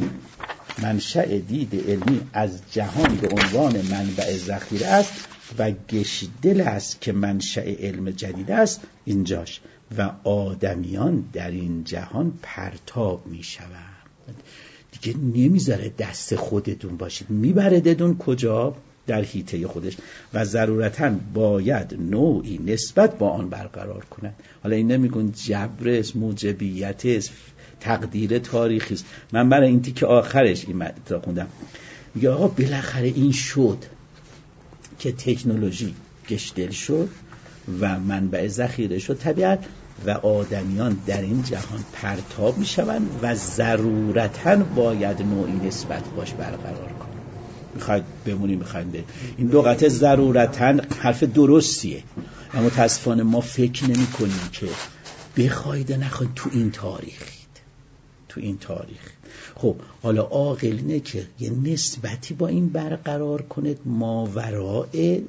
علمی از جهان به عنوان منبع ذخیره است و گشتل است که منشأ علم جدید است اینجاش و آدمیان در این جهان پرتاب می شوند. دیگه نمیذاره دست خودتون باشید، میبردتون کجا؟ در حیطه خودش و ضرورتاً باید نوعی نسبت با آن برقرار کنند. حالا این نمیگن جبر است، موجبیت است، تقدیر تاریخی است. من برای این تیکه آخرش این مطلب خوندم، میگه آقا بالاخره این شد که تکنولوژی گشتل شد و منبع ذخیره شد طبیعت و آدمیان در این جهان پرتاب می شوند و ضرورتاً باید نوعی نسبت باش برقرار کنند. میخواید بمونیم میخواید بریم. این دو قطعه ضرورتاً حرف درستیه، اما متاسفانه ما فکر نمی کنیم که بخواید نخواید تو این تاریخ. خب حالا عاقلینه که یه نسبتی با این برقرار کنید ماوراء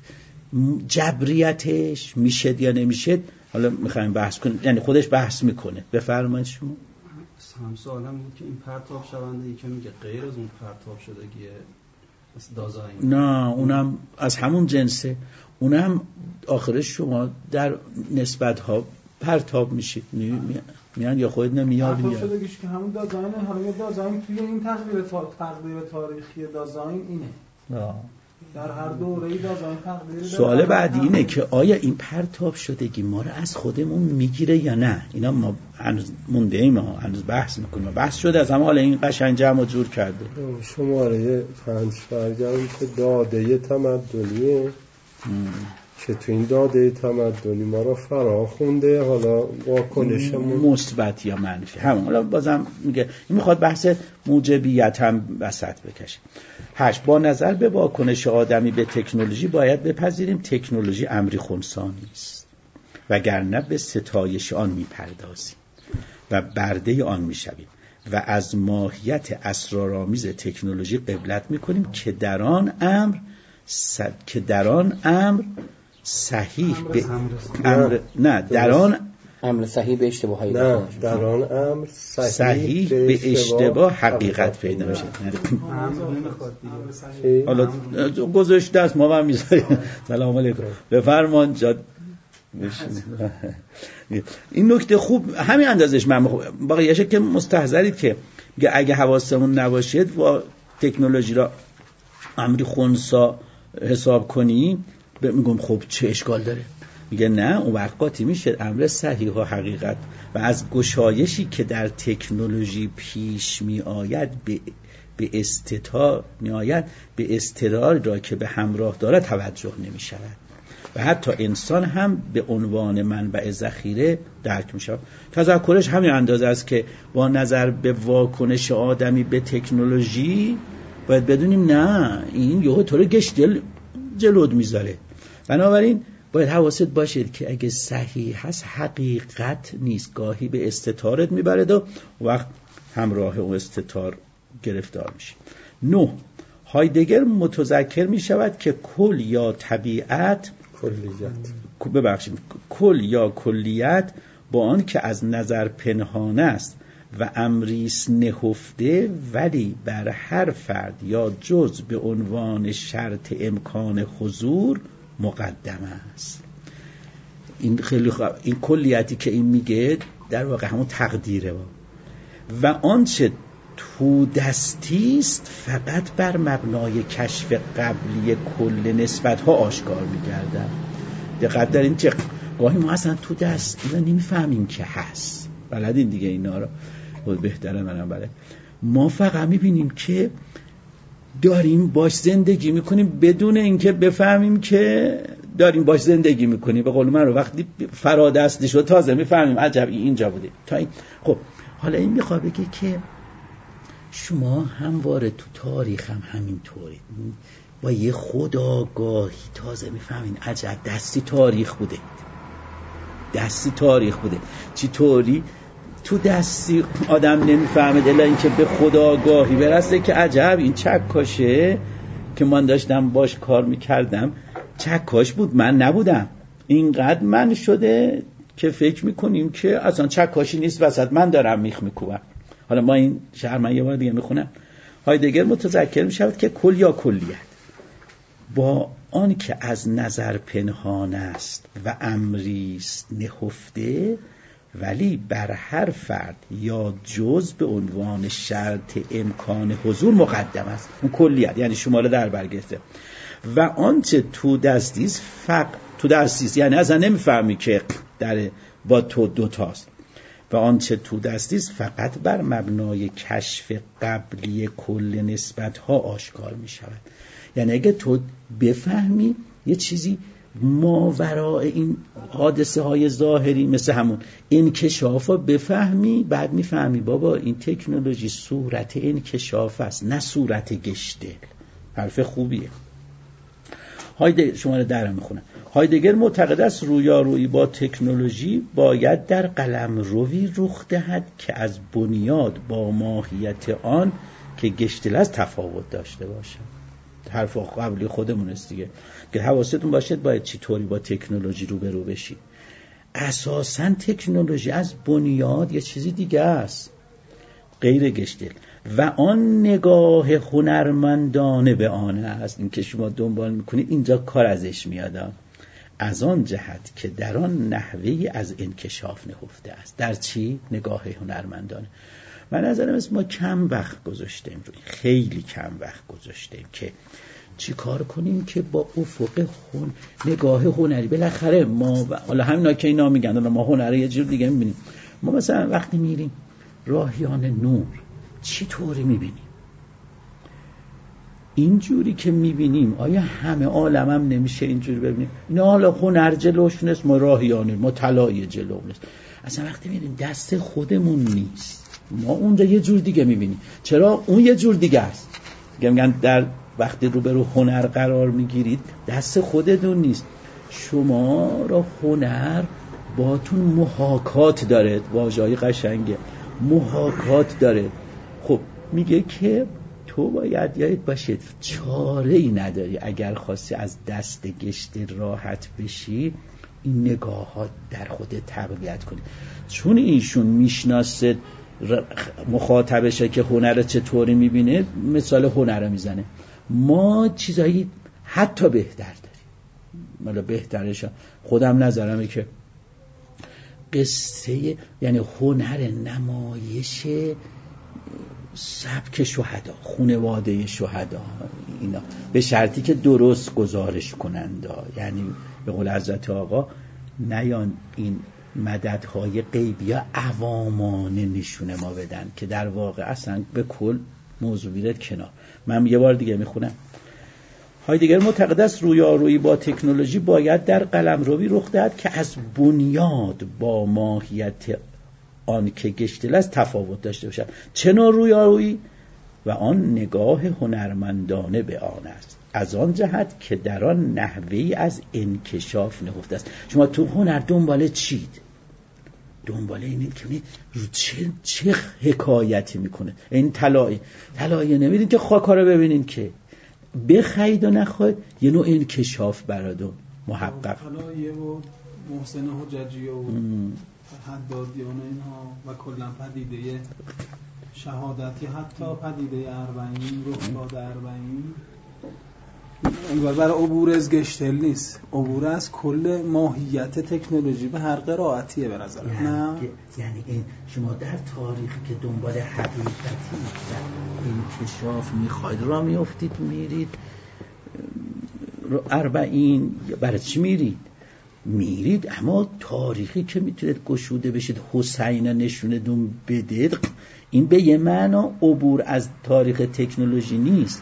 جبریتش میشد یا نمیشد. حالا میخوایم بحث کنیم، یعنی خودش بحث میکنه. بفرمایید شما. سوالم بود که این پرتاب شونده که میگه غیر از اون پرتاب شدگیه دازاین. نه اونم از همون جنسه، اونم آخرش شما در نسبت ها پرتاب میشید، میان یا خود نمیاد پرتاب شدگیش که همون دازاینه. حالا دازاین توی این تقریب تاریخی دازاین اینه. در هر دوره‌ای دادن تقدیر. سوال بعدی اینه که آیا این پرتاب شدگی ما رو از خودمون میگیره یا نه؟ اینا ما هنوز مونده ایم، ما هنوز بحث میکنیم. بحث شده از همه، حالا این قشنگ جمع جور کرده. شماره 5 برگردیم که داده تمدنیه که تو این داده تمدنی ما رو فرا خونده. حالا واکنشمون مثبت یا منفی همون. حالا بازم میگه این میخواد بحث موجبیت هم وسط بکشه. 8 با نظر به واکنش آدمی به تکنولوژی باید بپذیریم تکنولوژی امری خنثی است، وگرنه به ستایش آن میپردازیم و برده آن میشویم و از ماهیت اسرارآمیز تکنولوژی غفلت میکنیم که در آن امر صحیح به امر نه در آن امر صحیح به اشتباهی نه در آن امر صحیح به اشتباه حقیقت پیدا میشه. حالا گذاشته است ما هم میذاریم. سلام علیکم بفرمان جا این نکته خوب همین اندازش من باقیشه که مستحضرید که اگه حواسمون نباشید و تکنولوژی را امری خنثی حساب کنیم میگم خب چه اشکال داره؟ میگه نه، اون وقت قاطی میشه امر صحیح و حقیقت و از گشایشی که در تکنولوژی پیش می آید به استدلال را که به همراه دارد توجه نمی شود و حتی انسان هم به عنوان منبع ذخیره درک می شود. تذکرش همین اندازه است که با نظر به واکنش آدمی به تکنولوژی باید بدونیم نه این یهو تو رو گشتل جلود میذاره. بنابراین باید حواست باشید که اگه صحیح هست حقیقت نیست، گاهی به استتارت میبرد و وقت همراه او استتار گرفتار میشه. 9 هایدگر متذکر میشود که کل یا طبیعت کل یا کلیت با آن که از نظر پنهان است و امریست نهفته ولی بر هر فرد یا جز به عنوان شرط امکان حضور مقدم است. این خیلی خوب. این کلیتی که این میگه در واقع همون تقدیره و آنچه تو دستیست فقط بر مبنای کشف قبلی کل نسبت‌ها آشکار می‌گردد. دقت دارین چه گاهی ما اصلا تو دست اینا نمی‌فهمیم که هست. بلدین دیگه اینا رو بهتره منم بله. ما فقط می‌بینیم که داریم باش زندگی میکنیم بدون اینکه بفهمیم که داریم باش زندگی میکنیم. به قول من رو وقتی فرادستی شد تازه میفهمیم عجب اینجا بوده. خب حالا این میخواد بگه که شما همواره تو تاریخ هم همینطوری با یه خودآگاهی تازه میفهمین عجب دستی تاریخ بوده. چی طوری تو دستی آدم نمیفهمد الا اینکه به خودآگاهی برسه که عجب این چکاشه که من داشتم باش کار میکردم چکاش بود، من نبودم. اینقدر من شده که فکر میکنیم که اصلا چکاشی نیست وسط من دارم میخ میکوبم. حالا ما این شعر من یه بار دیگه میخونم. هایدگر متذکر میشود که کل یا کلیت با آن که از نظر پنهان است و امریست نهفته ولی بر هر فرد یا جز به عنوان شرط امکان حضور مقدم است. اون کلیت یعنی شمال در برگرفته و آنچه تو دستیست تو دستیست یعنی اصلا نمیفهمی که در با تو دوتاست و آنچه تو دستیست فقط بر مبنای کشف قبلی کل نسبت‌ها آشکار می شود. یعنی اگه تو بفهمی یه چیزی ماورای این حادثه های ظاهری مثل همون انکشاف ها بفهمی، بعد میفهمی بابا این تکنولوژی صورت انکشاف است نه صورت گشتل. حرف خوبیه. شما رو درم میخونم. هایدگر معتقد است رویارویی با تکنولوژی باید در قلمروی رخ دهد که از بنیاد با ماهیت آن که گشتل است تفاوت داشته باشد. حرف قبلی خودمون است دیگه که حواستون باشید باید چی طوری با تکنولوژی روبرو بشید. اساساً تکنولوژی از بنیاد یه چیزی دیگه است غیر گشتل و آن نگاه هنرمندانه به آن است. این که شما دنبال میکنید اینجا کار ازش میاد از آن جهت که در آن نحوهی از انکشاف نهفته است. در چی؟ نگاه هنرمندانه. من نظرم است ما کم وقت گذاشتیم روی، خیلی کم وقت گذاشتیم که چی کار کنیم که با افق نگاه هنری بالاخره ما حالا همینا که اینا میگن ما هنر یه جور دیگه میبینیم. ما مثلا وقتی میریم راهیان نور چی طوری میبینیم؟ اینجوری که میبینیم آیا همه عالم هم نمیشه اینجوری ببینیم؟ نه حالا هنر جلوش نیست، ما راهیان ما طلایه جلو نیست. اصلا وقتی میبینیم دست خودمون نیست، ما اونجا یه جور دیگه میبینیم. چرا؟ اون یه جور دیگه است. میگن در وقتی روبرو هنر قرار میگیرید دست خودتون نیست، شما را هنر باتون محاکات داره. واژه‌ای قشنگه، محاکات داره. خب میگه که تو باید یاد باشید چاره‌ای نداری اگر خواستی از دست گشت راحت بشی این نگاهات در خودت تقویت کنی. چون ایشون میشناسه مخاطبشه که هنر چطوری میبینه، مثال هنر رو میزنه. ما چیزایی حتی بهتر داریم. مالا بهترش خودم نظرمه که قصه یعنی هنر نمایش سبک شهدا، خانواده شهدا، اینا به شرطی که درست گزارش کنند. یعنی به قول حضرت آقا نیان این مددهای غیبی ها عوامانه نشونه ما بدن که در واقع اصلا به کل موضوع میرد کنار. من یه بار دیگه میخونم. هایدگر معتقد است رویارویی با تکنولوژی باید در قلمروی رخ دهد که از بنیاد با ماهیت آن که گشتل است تفاوت داشته باشد. چه نوع رویارویی؟ و آن نگاه هنرمندانه به آن است، از آن جهت که در آن نحوهی از انکشاف نهفته است. شما تو هنر دنبال چید؟ دنبال اینید که رو چه حکایتی میکنه. این طلایه نمیدین که خاکا رو ببینین که بخرید و نخواهید، یه نوع انکشاف براتون محقق. طلایه و محسن حججی و حدادیان اینها و کلا پدیده شهادتی، حتی پدیده اربعین، رخداد اربعین انگار برای عبور از گشتل نیست، عبور از کل ماهیت تکنولوژی به هر قرائتیه به نظر من. یعنی این شما در تاریخی که دنبال حقیقتی در انکشاف میخواید را میافتید میرید اربعین، برای چی میرید اما تاریخی که میتونید گشوده بشید حسین نشوندون بدید، این به یه معنا عبور از تاریخ تکنولوژی نیست،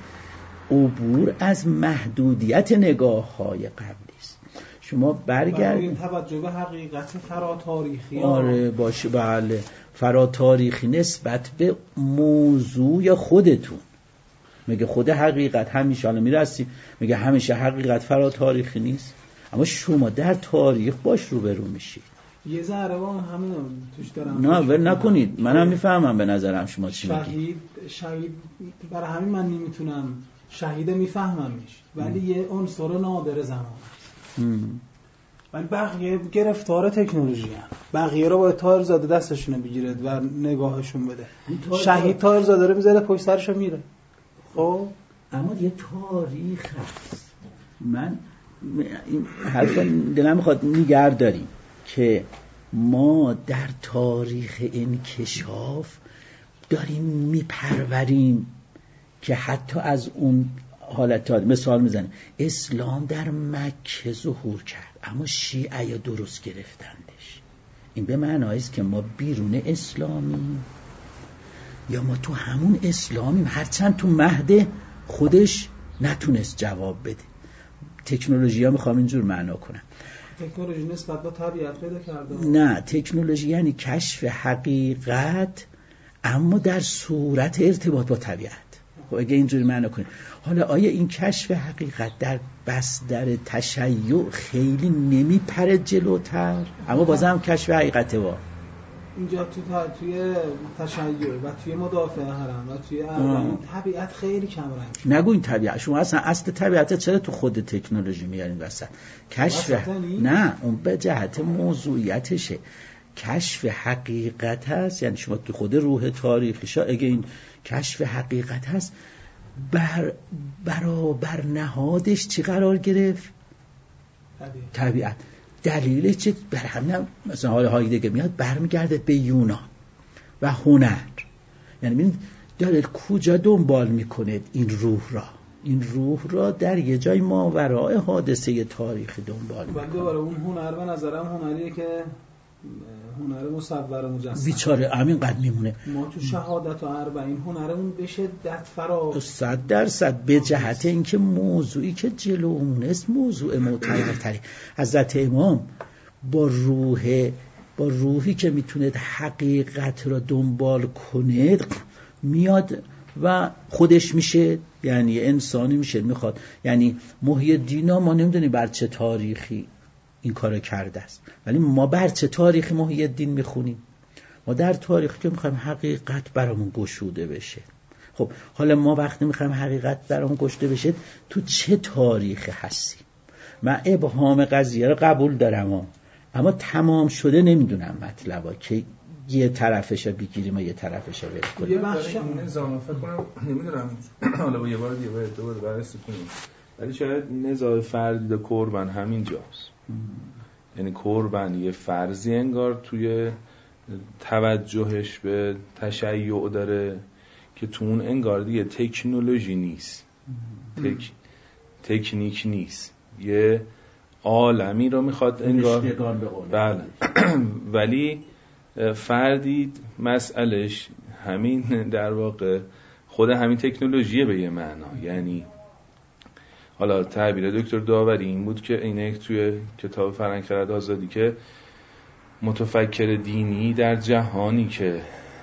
عبور از محدودیت نگاه‌های قبلی است. شما برگردید توجه به حقیقت فراتاریخی. آره باشه، بله، فراتاریخی نسبت به موضوع خودتون. میگه خود حقیقت همیشه الان میرسی میگه همیشه حقیقت فراتاریخی نیست، اما شما در تاریخ باش روبرو میشید. یه ذره با همین توش دارم. نه ول نکنید، منم میفهمم به نظرم شما چی میگید. شهید برای همین من نمیتونم شهید میفهممش، ولی یه عنصر نادر زمان. ولی بقیه گرفتار تکنولوژی هم. بقیه رو باید تایرزاده دستشونه بگیرد و نگاهشون بده. شهید تایرزاده رو میذاره پشت سرشو میره. خب اما یه تاریخ هست. من این حرف دلم میخواد نگه داریم که ما در تاریخ انکشاف داریم میپروریم که حتی از اون حالت مثال میزنیم اسلام در مکه ظهور کرد اما شیعه درست گرفتندش. این به معنی است که ما بیرون اسلامیم یا ما تو همون اسلامیم، هرچند تو مهد خودش نتونست جواب بده. تکنولوژی ها میخوام اینجور معنا کنم. تکنولوژی نسبت با طبیعت پیدا کرده؟ نه، تکنولوژی یعنی کشف حقیقت اما در صورت ارتباط با طبیعت. خب اگه اینجوری معنا کنیم، حالا آیا این کشف حقیقت در بستر تشیع خیلی نمیپره جلوتر؟ اما بازم کشف حقیقته وا اینجا توی تشیع و توی مدافع حرم و توی اربعین طبیعت خیلی کم رنگ. نگوین طبیعت، شما اصلا اصل طبیعت چرا تو خود تکنولوژی میارین وسط؟ کشف نه، اون به جهت موضوعیتشه. کشف حقیقت هست، یعنی شما تو خود روح تاریخیشا اگه این کشف حقیقت هست برابر نهادش چی قرار گرفت؟ طبیعت. دلیلش چه؟ بر همین مثلا حال هایی دیگه میاد برمیگرده به یونان و هنر. یعنی ببین داره کجا دنبال میکنه این روح را در یه جای ماورای حادثه تاریخی دنبال میکنه. دوباره اون هنر به نظرم هنریه که هنر مصور مجسم بیچاره همین قد میمونه. ما تو شهادت و اربعین هنرمون به شدت فرا 100% به جهت اینکه موضوعی که جلومون است موضوع معتبرتری. حضرت امام با روحی که میتونه حقیقت را دنبال کنه میاد و خودش میشه، یعنی انسانی میشه، میخواد. یعنی محی الدین ما نمیدونیم بر چه تاریخی این کارو کرده است، ولی ما بر چه تاریخی محی الدین میخونیم؟ ما در تاریخی که میخوایم حقیقت برامون گشوده بشه. خب حالا ما وقتی میخوایم حقیقت برامون گشوده بشه تو چه تاریخی هستیم؟ من ابهام قضیه رو قبول دارم اما تمام شده نمیدونم مطلبا که یه طرفش رو بگیریم و یه طرفش رو ول کنیم. یه بخش نظام فکر کنم نمیدونم حالا با یه بار دوباره بررسی کنیم، ولی شاید نزاع فردی و قربان همین جاست. یعنی قربان یه فرضی انگار توی توجهش به تشیع داره که تو اون انگار دیگه تکنولوژی نیست، تکنیک نیست، یه عالمی رو میخواد انگار. بله. ولی فردی مسئلهش همین در واقع خود همین تکنولوژیه به یه معنا. یعنی حالا تعبیر دکتر داوری این بود که اینه توی کتاب فرهنگ خرد آزادی که متفکر دینی در جهانی که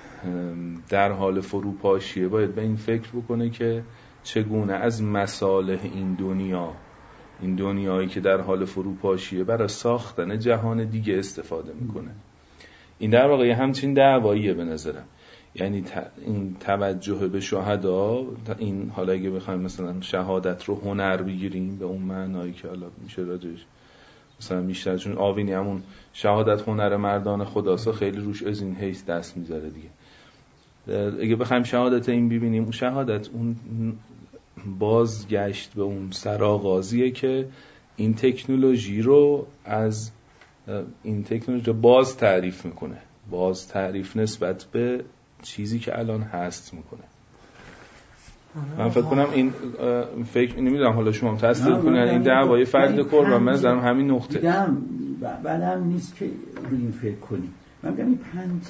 در حال فروپاشیه باید به این فکر بکنه که چگونه از مصالح این دنیایی که در حال فروپاشیه برای ساختن جهان دیگه استفاده میکنه. این در واقع همچین دعواییه به نظرم. یعنی این توجه به شهدا، این حالا اگه بخوایم مثلا شهادت رو هنر بگیریم به اون معنایی که حالا میشه راجعش مثلا بیشتر، چون آوینی همون شهادت هنر مردان خداسا خیلی روش از این حیث دست میذاره دیگه. اگه بخوایم شهادت این ببینیم، اون شهادت اون بازگشت به اون سرآغازیه که این تکنولوژی رو از این تکنولوژی باز تعریف میکنه، باز تعریف نسبت به چیزی که الان هست میکنه. من فکر کنم این فکر نمیدونم حالا شما هم تصدیق کنین این دعوای فرد قربان من نظرم همین نقطه دیدم بعدم نیست که رو این فکر کنیم. من میگم این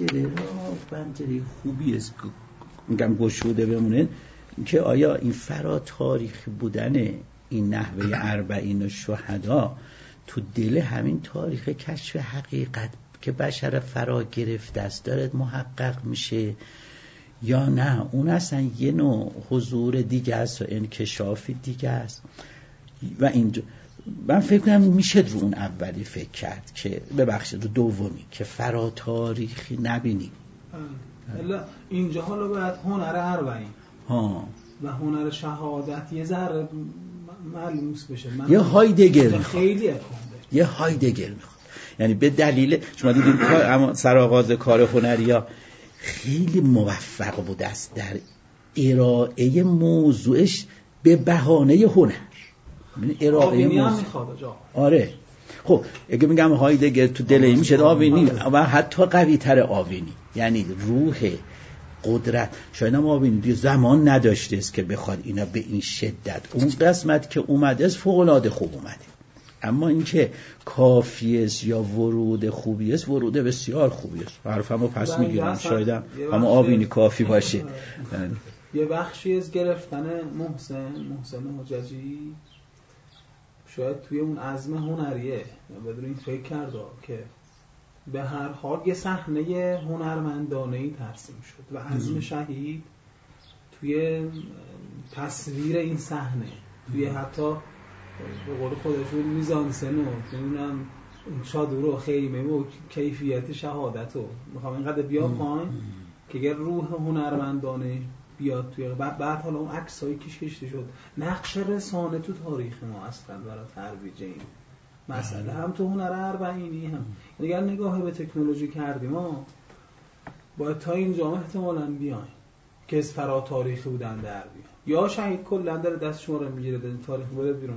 پنجره خوبی است، میگم گشوده بمونه که آیا این فرا تاریخی بودن این نحوه اربعین و شهدا تو دل همین تاریخ کشف حقیقت که بشر فرا گرفته است داره محقق میشه یا نه اون اصلا یه نوع حضور دیگه است و انکشاف دیگه است. و اینجا من فکر کنم میشه رو اون اولی فکر کرد که ببخشید رو دومی که فرا تاریخی نبینیم. اینجا حالا باید هنر اربعین و هنر شهادت یه ذره ملموس بشه. یه هایدگر خیلی یه هایدگر میخواد. یعنی به دلیل شما دیدین اما سرآغاز کار هنریا خیلی موفق بوده است در ارائه موضوعش به بهانه هنر. ارائه موضوع. آره. خب اگه میگم هایدگر تو دل میشه آوینی و حتی قوی تر آوینی، یعنی روح قدرت. شاید هم آوینی دیگه زمان نداشته است که بخواد اینا به این شدت. اون قسمت که اومده است فوق‌العاده خوب اومده، اما اینکه کافی است یا ورود خوبی است، ورود بسیار خوبی است. حرفمو پس میگیرم، شاید هم آوینی کافی باشه. یه بخشی از گرفتن محسن حججی شاید توی اون عزم هنریه بدون این فکر کرده که به هر حال یه صحنه هنرمندانه‌ای ترسیم شد و عزم شهید توی تصویر این صحنه، توی حتی به قول خودشون میزانسن و نمیدونم چادر و خیمه و کیفیت شهادت رو میخوام اینقدر بیا پایین که اگر روح هنرمندانه بیاد توی بعد حالا اون عکسایی کشیده شد. نقش رسانه تو تاریخ ما اصلا برای ترویج این مسئله هم تو هنر اربعینی هم اگر نگاه به تکنولوژی کردیم ما باید تا اینجا احتمالاً بیایم که از فرا تاریخی بودن در بیان یا شهید کلا داره دست شما رو میگیره در تاریخ بوده بیرون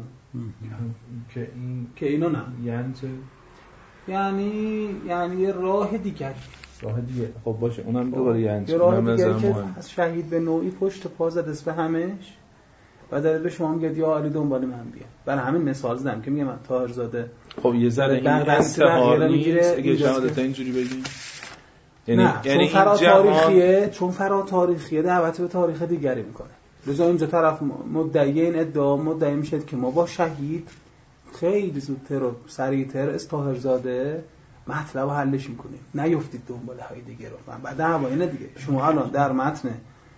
که اینو نه یعنی یه راه دیگر راه دیگه خب باشه اونم دوباره یعنی اونم نظر مهم از شهید به نوعی پشت پا زده به همش و داره به شما میگه یا علی دنبال من بیا. برای همین مثال زدم که میگم من طاهرزاده خب یه ذره این انتحار نیست اگه شهادت اینجوری بگیم یعنی فرا تاریخیه، چون فرا تاریخیه دعوت به تاریخ دیگری میکنه. لذا اینجا طرف مدعی این ادعا مدعی میشه که ما با شهید خیلی زودتر و سریعتر از طاهرزاده مطلب حلش میکنیم، نیفتید دنبال های دیگه رو. بعد دعوا اینه دیگه. شما الان در متن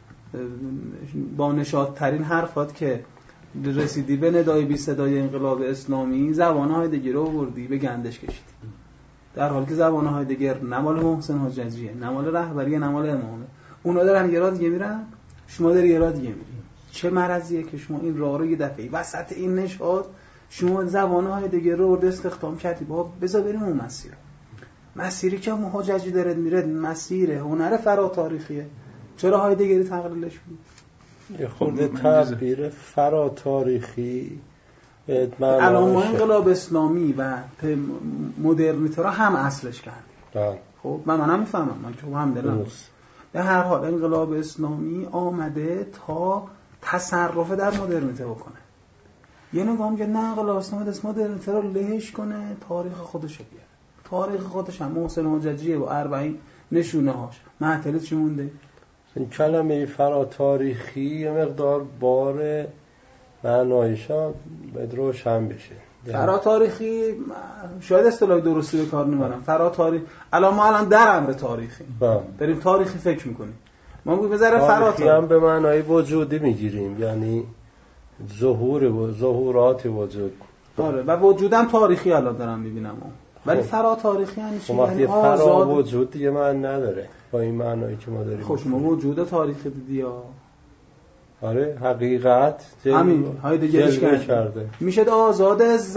با نشاط‌ترین حرفات که رسیدی به ندای بی صدای انقلاب اسلامی زبان‌های دیگه رو آوردی به گندش کشیدی، در حالی که زبان‌های دیگر نه مال محسن حججیه، نه مال رهبریه، نه مال امامه. اونا دارن یه راه دیگه میرن، شما داری یه راه دیگه میری. چه مرضیه که شما این راه رو یه دفعه وسط این نشاط شما زبان‌های دیگه رو استخدام کردی؟ با بذار بریم اون مسیری که حججی داره میره مسیر هنر فرا تاریخیه. چرا های دیگری تقلیلش بود؟ یه خورده تعبیر فرا تاریخی الان ما انقلاب اسلامی و مدرنیته را هم اصلش کردیم. خب من میفهمم، من که هم دلم به هر حال انقلاب اسلامی آمده تا تصرف در مدرنیته بکنه. یه نگاه میگه نه انقلاب اسلامی دست مدرنیته رو لهش کنه، تاریخ خودش بیاره. تاریخ خودش هم محسن حججیه و 40 نشونه هاش معطل چی مونده؟ این کلمه فرا تاریخی یه مقدار بار معنایشا باید روشن بشه. فرا تاریخی شاید اصطلاح درستی به کار نمیبرم. فرا تاریخ الان در امر تاریخی بریم تاریخی فکر میکنیم. ما میگیم بذاره فرا تاریخی هم به معنای وجودی میگیریم، یعنی ظهورات وجود. آره و وجودم تاریخی الان دارم میبینم. ولی فرا تاریخی یعنی چی؟ یعنی فرا وجود دیگه معنی نداره با این معنایی که ما داریم. خب شما وجود تاریخی دیدی یا؟ آره حقیقت همین های دیگرش کرده. میشه آزاد از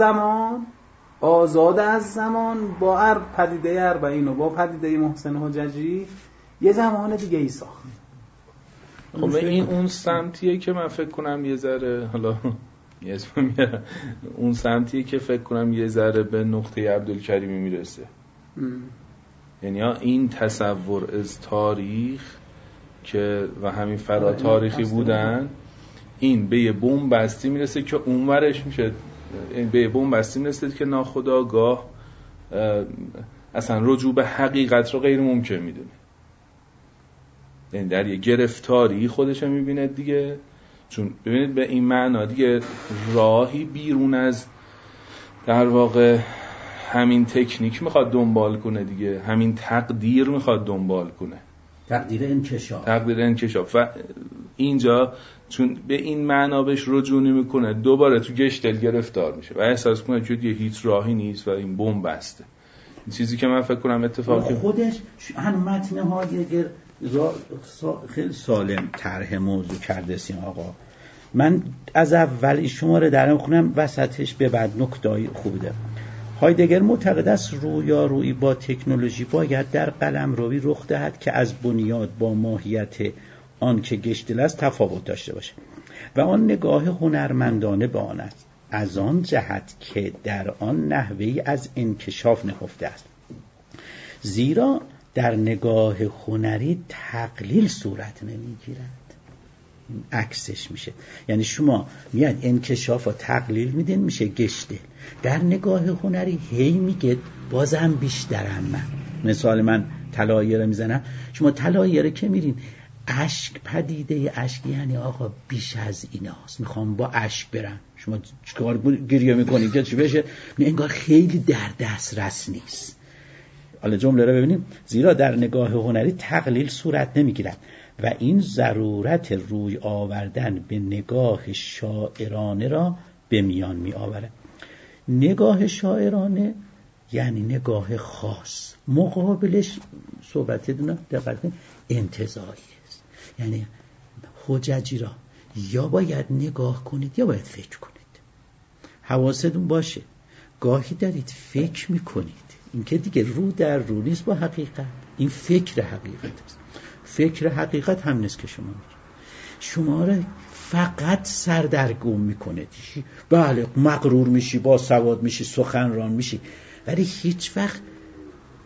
زمان با پدیده 40 و با پدیده محسن حججی یه زمان دیگه ای ساخت. خب این اون سمتیه که من فکر کنم یه ذره حالا اون سمتیه که فکر کنم یه ذره به نقطه عبدالکریمی میرسه. یعنی این تصور از تاریخ که و همین فرا تاریخی بودن این به یه بن‌بستی میرسه که اونورش میشه، به یه بن‌بستی میرسه که ناخودآگاه اصلا رجوع به حقیقت رو غیر ممکن میدونه. یعنی در یه گرفتاری خودش میبینه دیگه. چون ببینید به این معنا دیگه راهی بیرون از در واقع همین تکنیک میخواد دنبال کنه دیگه، همین تقدیر میخواد دنبال کنه، تقدیر انکشاف. و اینجا چون به این معنا بهش رجوع نمیکنه دوباره تو گشتل گرفتار میشه و احساس کنه که دیگه هیچ راهی نیست و این بمب بسته. این چیزی که من فکر کنم اتفاقی خودش هم متن هایدگر خیلی سالم طرح موضوع کرده سیم آقا. من از اول شماره درم خونم وسطش به بعد نکته‌ای خوبه. هایدگر معتقد است رویارویی با تکنولوژی باید در قلمروی رخ دهد که از بنیاد با ماهیت آن که گشتل است تفاوت داشته باشد و آن نگاه هنرمندانه به آن است، از آن جهت که در آن نحوهی از انکشاف نهفته است. زیرا در نگاه هنری تقلیل صورت نمیگیرد، عکسش میشه. یعنی شما میاد انکشاف و تقلیل میدین میشه گشتل. در نگاه هنری هی میگه بازم بیشترم. مثال من طلایه رو میزنم، شما طلایه رو که میرین اشک پدیده اشک یعنی آقا بیش از ایناست، میخوام با اشک برم. شما چیکار گریه میکنی که چی بشه؟ انگار خیلی در دسترس نیست. حالا جمله رو ببینیم. زیرا در نگاه هنری تقلیل صورت نمیگیرد و این ضرورت روی آوردن به نگاه شاعرانه را به میان می آورد. نگاه شاعرانه یعنی نگاه خاص، مقابلش صحبت دونه دقیقاً انتزاعی است. یعنی حججی را یا باید نگاه کنید یا باید فکر کنید. حواستون باشه گاهی دارید فکر میکنید، این که دیگه رو در رو نیست با حقیقت، این فکر حقیقت است. فکر حقیقت هم نیست که شما را فقط سردرگم میکنه. بله مغرور میشی، با سواد میشی، سخنران میشی، ولی هیچ وقت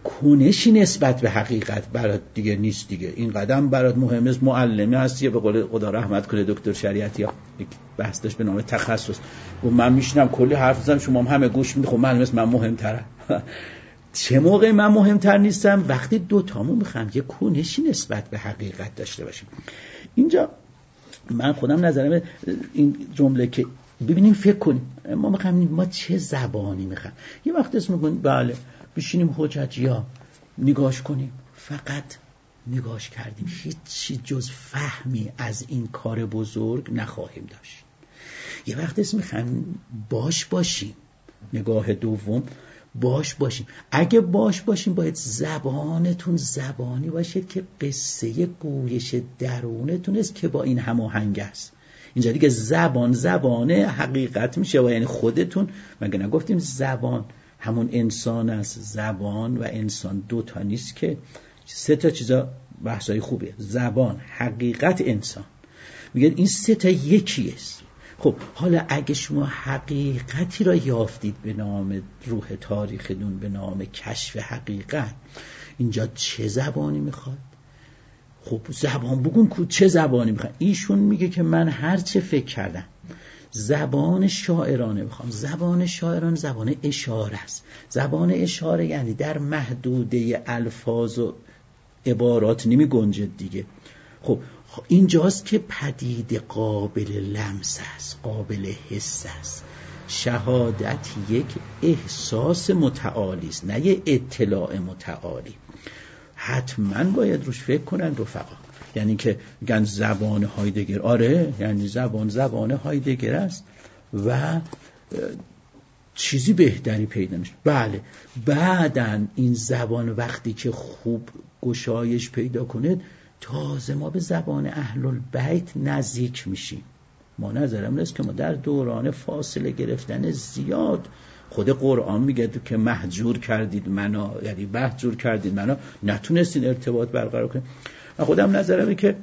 واکنشی نسبت به حقیقت برات دیگه نیست دیگه. این قدم برات مهم است، معلمی هستی، به قول خدا رحمت کنه دکتر شریعتی ها یک بحث داشت به نام تخصص، و من میشنم کلی حرف میزنم شما همه گوش میدید، خب معلومه من مهمترم. چه موقع من مهمتر نیستم؟ وقتی دوتامون میخوام یه کنشی نسبت به حقیقت داشته باشیم. اینجا من خودم نظرم این جمله که ببینیم فکر کنیم ما میخوایم ما چه زبانی میخوایم. یه وقت اسم میکنیم بله بشینیم حججیا نگاش کنیم، فقط نگاش کردیم، هیچی جز فهمی از این کار بزرگ نخواهیم داشت. یه وقت اسم میخوایم باشیم، نگاه دوم باشیم. اگه باشیم باید زبانتون زبانی باشید که قصه گویش درونتون است که با این هماهنگ است. اینجا دیگه زبان حقیقت میشه و یعنی خودتون. مگه نگفتیم زبان همون انسان است؟ زبان و انسان دوتا نیست که، سه تا چیزا بحثای خوبه، زبان، حقیقت، انسان. میگه این سه تا یکی است. خب حالا اگه شما حقیقتی را یافتید به نام روح تاریختون، به نام کشف حقیقت، اینجا چه زبانی میخواد؟ خب زبان بگون که چه زبانی میخواد. ایشون میگه که من هر چه فکر کردم زبان شاعرانه میخوام. زبان شاعرانه زبان اشاره است. زبان اشاره یعنی در محدوده الفاظ و عبارات نمی گنجد دیگه. خب اینجاست که پدید قابل لمس است، قابل حس است. شهادت یک احساس متعالی است، نه یک اطلاع متعالی. حتما باید روش فکر کنن رفقا. یعنی که میگن زبان هایدگر، آره یعنی زبان هایدگر است و چیزی بهتری پیدا میشه. بله بعدن این زبان وقتی که خوب گشایش پیدا کنه تازه ما به زبان اهل البیت نزدیک میشیم. ما نظرم نیست که ما در دوران فاصله گرفتن زیاد، خود قرآن میگه که محجور کردید منا، یعنی محجور کردید منا، نتونستین ارتباط برقرار کنید. من خودم نظرمه که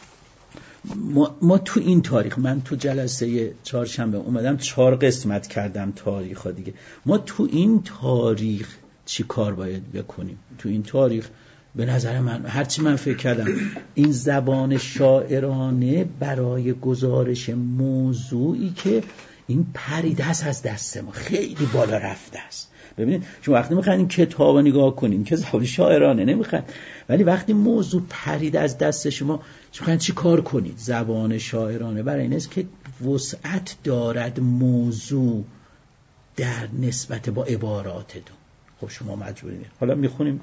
ما تو این تاریخ، من تو جلسه چهارشنبه اومدم 4 قسمت کردم تاریخ ها دیگه، ما تو این تاریخ چی کار باید بکنیم؟ تو این تاریخ به نظر من هرچی من فکر کردم این زبان شاعرانه برای گزارش موضوعی که این پریده است از دست ما، خیلی بالا رفته است. ببینید شما وقتی میخواین این کتاب رو نگاه کنین که زبان شاعرانه نمیخواین، ولی وقتی موضوع پرید از دست شما میخواین چی کار کنید؟ زبان شاعرانه برای این است که وسعت دارد موضوع در نسبت با عباراتتون. خب شما مجبورید. حالا میخونیم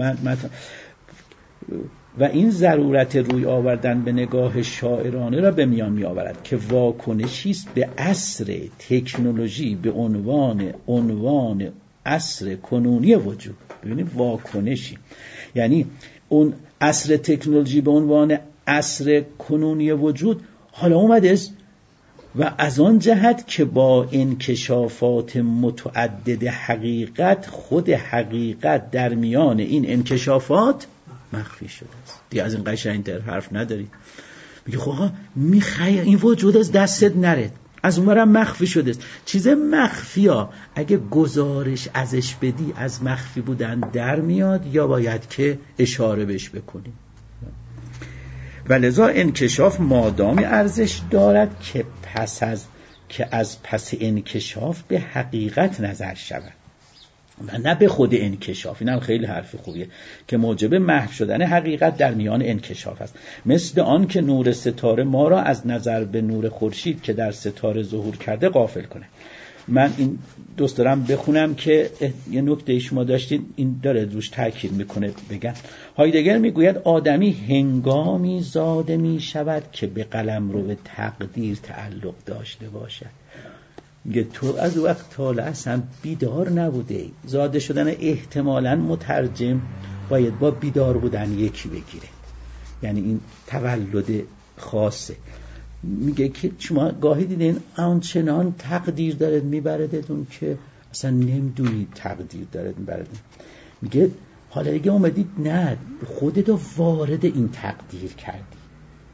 و این ضرورت روی آوردن به نگاه شاعرانه را به میان می آورد که واکنشی است به عصر تکنولوژی به عنوان عصر کنونی وجود. ببینید واکنشی یعنی اون عصر تکنولوژی به عنوان عصر کنونی وجود حالا اومده است و از آن جهت که با انکشافات متعدد حقیقت، خود حقیقت در میان این انکشافات مخفی شده است. دیگه از این قشنگتر حرف ندارید. میگه خب میخوای این وجود از دستت نره، از اونورم مخفی شده است. چیز مخفی ها اگه گزارش ازش بدی از مخفی بودن در میاد یا باید که اشاره بهش بکنی. و لذا انکشاف مادامی ارزش دارد که از پس انکشاف به حقیقت نظر شود و نه به خود انکشاف. این هم خیلی حرف خوبیه که موجب محو شدن حقیقت در میان انکشاف است. مثل آن که نور ستاره ما را از نظر به نور خورشید که در ستاره ظهور کرده غافل کنه. من این دوست دارم بخونم که یه نکته شما داشتید این داره روش تاکید میکنه. بگم هایدگر میگوید آدمی هنگامی زاده میشود که به قلمرو به تقدیر تعلق داشته باشد. میگه تو از وقت تا اصلا بیدار نبوده. زاده شدن احتمالاً مترجم باید با بیدار بودن یکی بگیره، یعنی این تولد خاصه. میگه که شما گاهی دیدین آنچنان تقدیر دارد میبردتون که اصلا نمیدونید تقدیر دارد میبردتون. میگه حالا دیگه اومدید نه خودتو وارد این تقدیر کردی.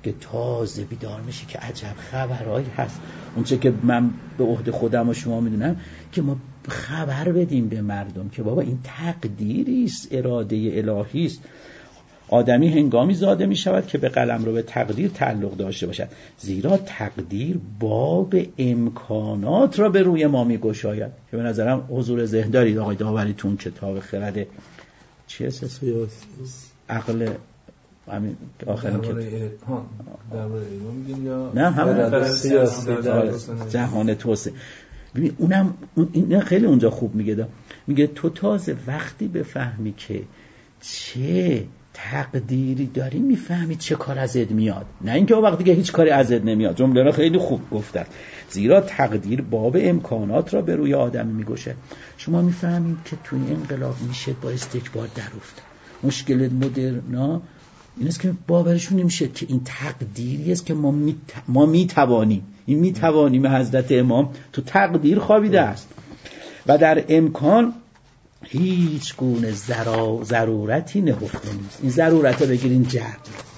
که تازه بیدار میشه که عجب خبرهایی هست. اونچه که من به عهده خودم و شما میدونم که ما خبر بدیم به مردم که بابا این تقدیری است، اراده الهی است. آدمی هنگامی زاده می شود که به قلمرو به تقدیر تعلق داشته باشد، زیرا تقدیر باب امکانات را به روی ما می گشاید. که به نظرم حضور ذهن دارید آقای داوری تون کتاب خرد چی هست؟ عقل همین آخرین که درباره علم میگیم یا نه همون سیاسی جهان توسعه. ببین اونم این خیلی اونجا خوب میگه میگه تو تازه وقتی بفهمی که چه تقدیری داری میفهمی چه کار ازت میاد، نه اینکه وقتی که هیچ کاری ازت نمیاد. جمله را خیلی خوب گفتن. زیرا تقدیر باب امکانات را به روی آدم میگشه. شما میفهمید که توی انقلاب میشه با استکبار در افت. مشکل مدرنا این است که باورشون نمیشه که این تقدیری است که ما میتوانیم. این میتوانیم حضرت امام تو تقدیر خوابیده است و در امکان هیچ گونه ضرورتی نهفته نیست. این ضرورت رو بگیرین جبر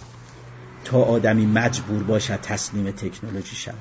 تا آدمی مجبور باشد تسلیم تکنولوژی شود.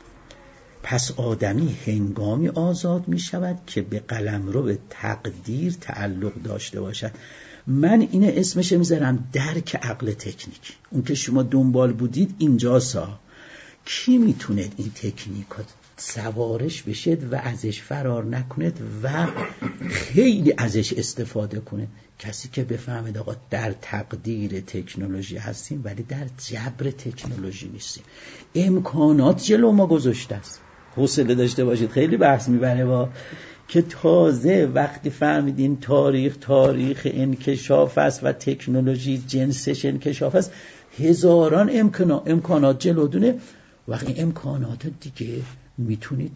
پس آدمی هنگامی آزاد می شود که به قلمرو به تقدیر تعلق داشته باشد. من این اسمش میذارم درک عقل تکنیک. اون که شما دنبال بودید اینجاسا. کی میتونه این تکنیکات سوارش بشید و ازش فرار نکنید و خیلی ازش استفاده کنید؟ کسی که بفهمید آقا در تقدیر تکنولوژی هستیم ولی در جبر تکنولوژی نیستیم. امکانات جلو ما گذاشته است. حوصله داشته باشید، خیلی بحث میبره با که تازه وقتی فهمیدین تاریخ انکشاف است و تکنولوژی جنسش انکشاف است، هزاران امکانات جلودونه. وقتی امکانات دیگه میتونید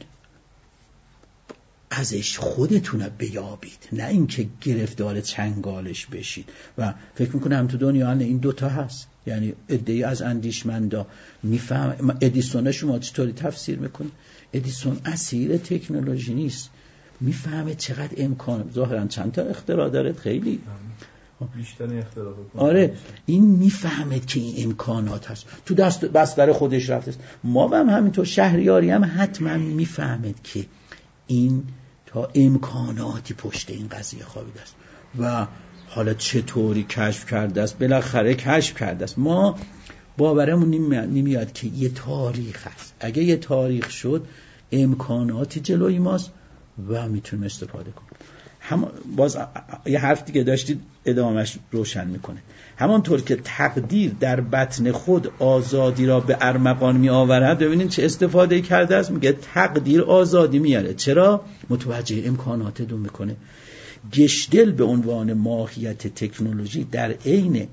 ازش خودتون بیابید، نه اینکه گرفتار چنگالش بشید. و فکر میکنم تو دنیا این دوتا هست. یعنی عده‌ای از اندیشمندا میفهم. ادیسون شما چطوری تفسیر میکنید؟ ادیسون اسیر تکنولوژی نیست، میفهمه چقدر امکان، ظاهرا چند تا اختراع داره، خیلی بیشتر اختراع کنه. آره این میفهمه که این امکانات هست تو دست بستر خودش رفته است. ما هم همینطور شهریاری هم حتما میفهمید که این تا امکاناتی پشت این قضیه خوابیده است و حالا چطوری کشف کرده است، بالاخره کشف کرده است. ما باورمون نمیاد که یه تاریخ هست. اگه یه تاریخ شد امکاناتی جلوی ماست و میتونیم استفاده کنیم. باز یه حرف دیگه داشتید ادامهش روشن میکنه. همانطور که تقدیر در بطن خود آزادی را به ارمغان می آورد، ببینید چه استفاده کرده است. میگه تقدیر آزادی میاره. چرا؟ متوجه امکانات دون میکنه. گشتل به عنوان ماهیت تکنولوژی در عین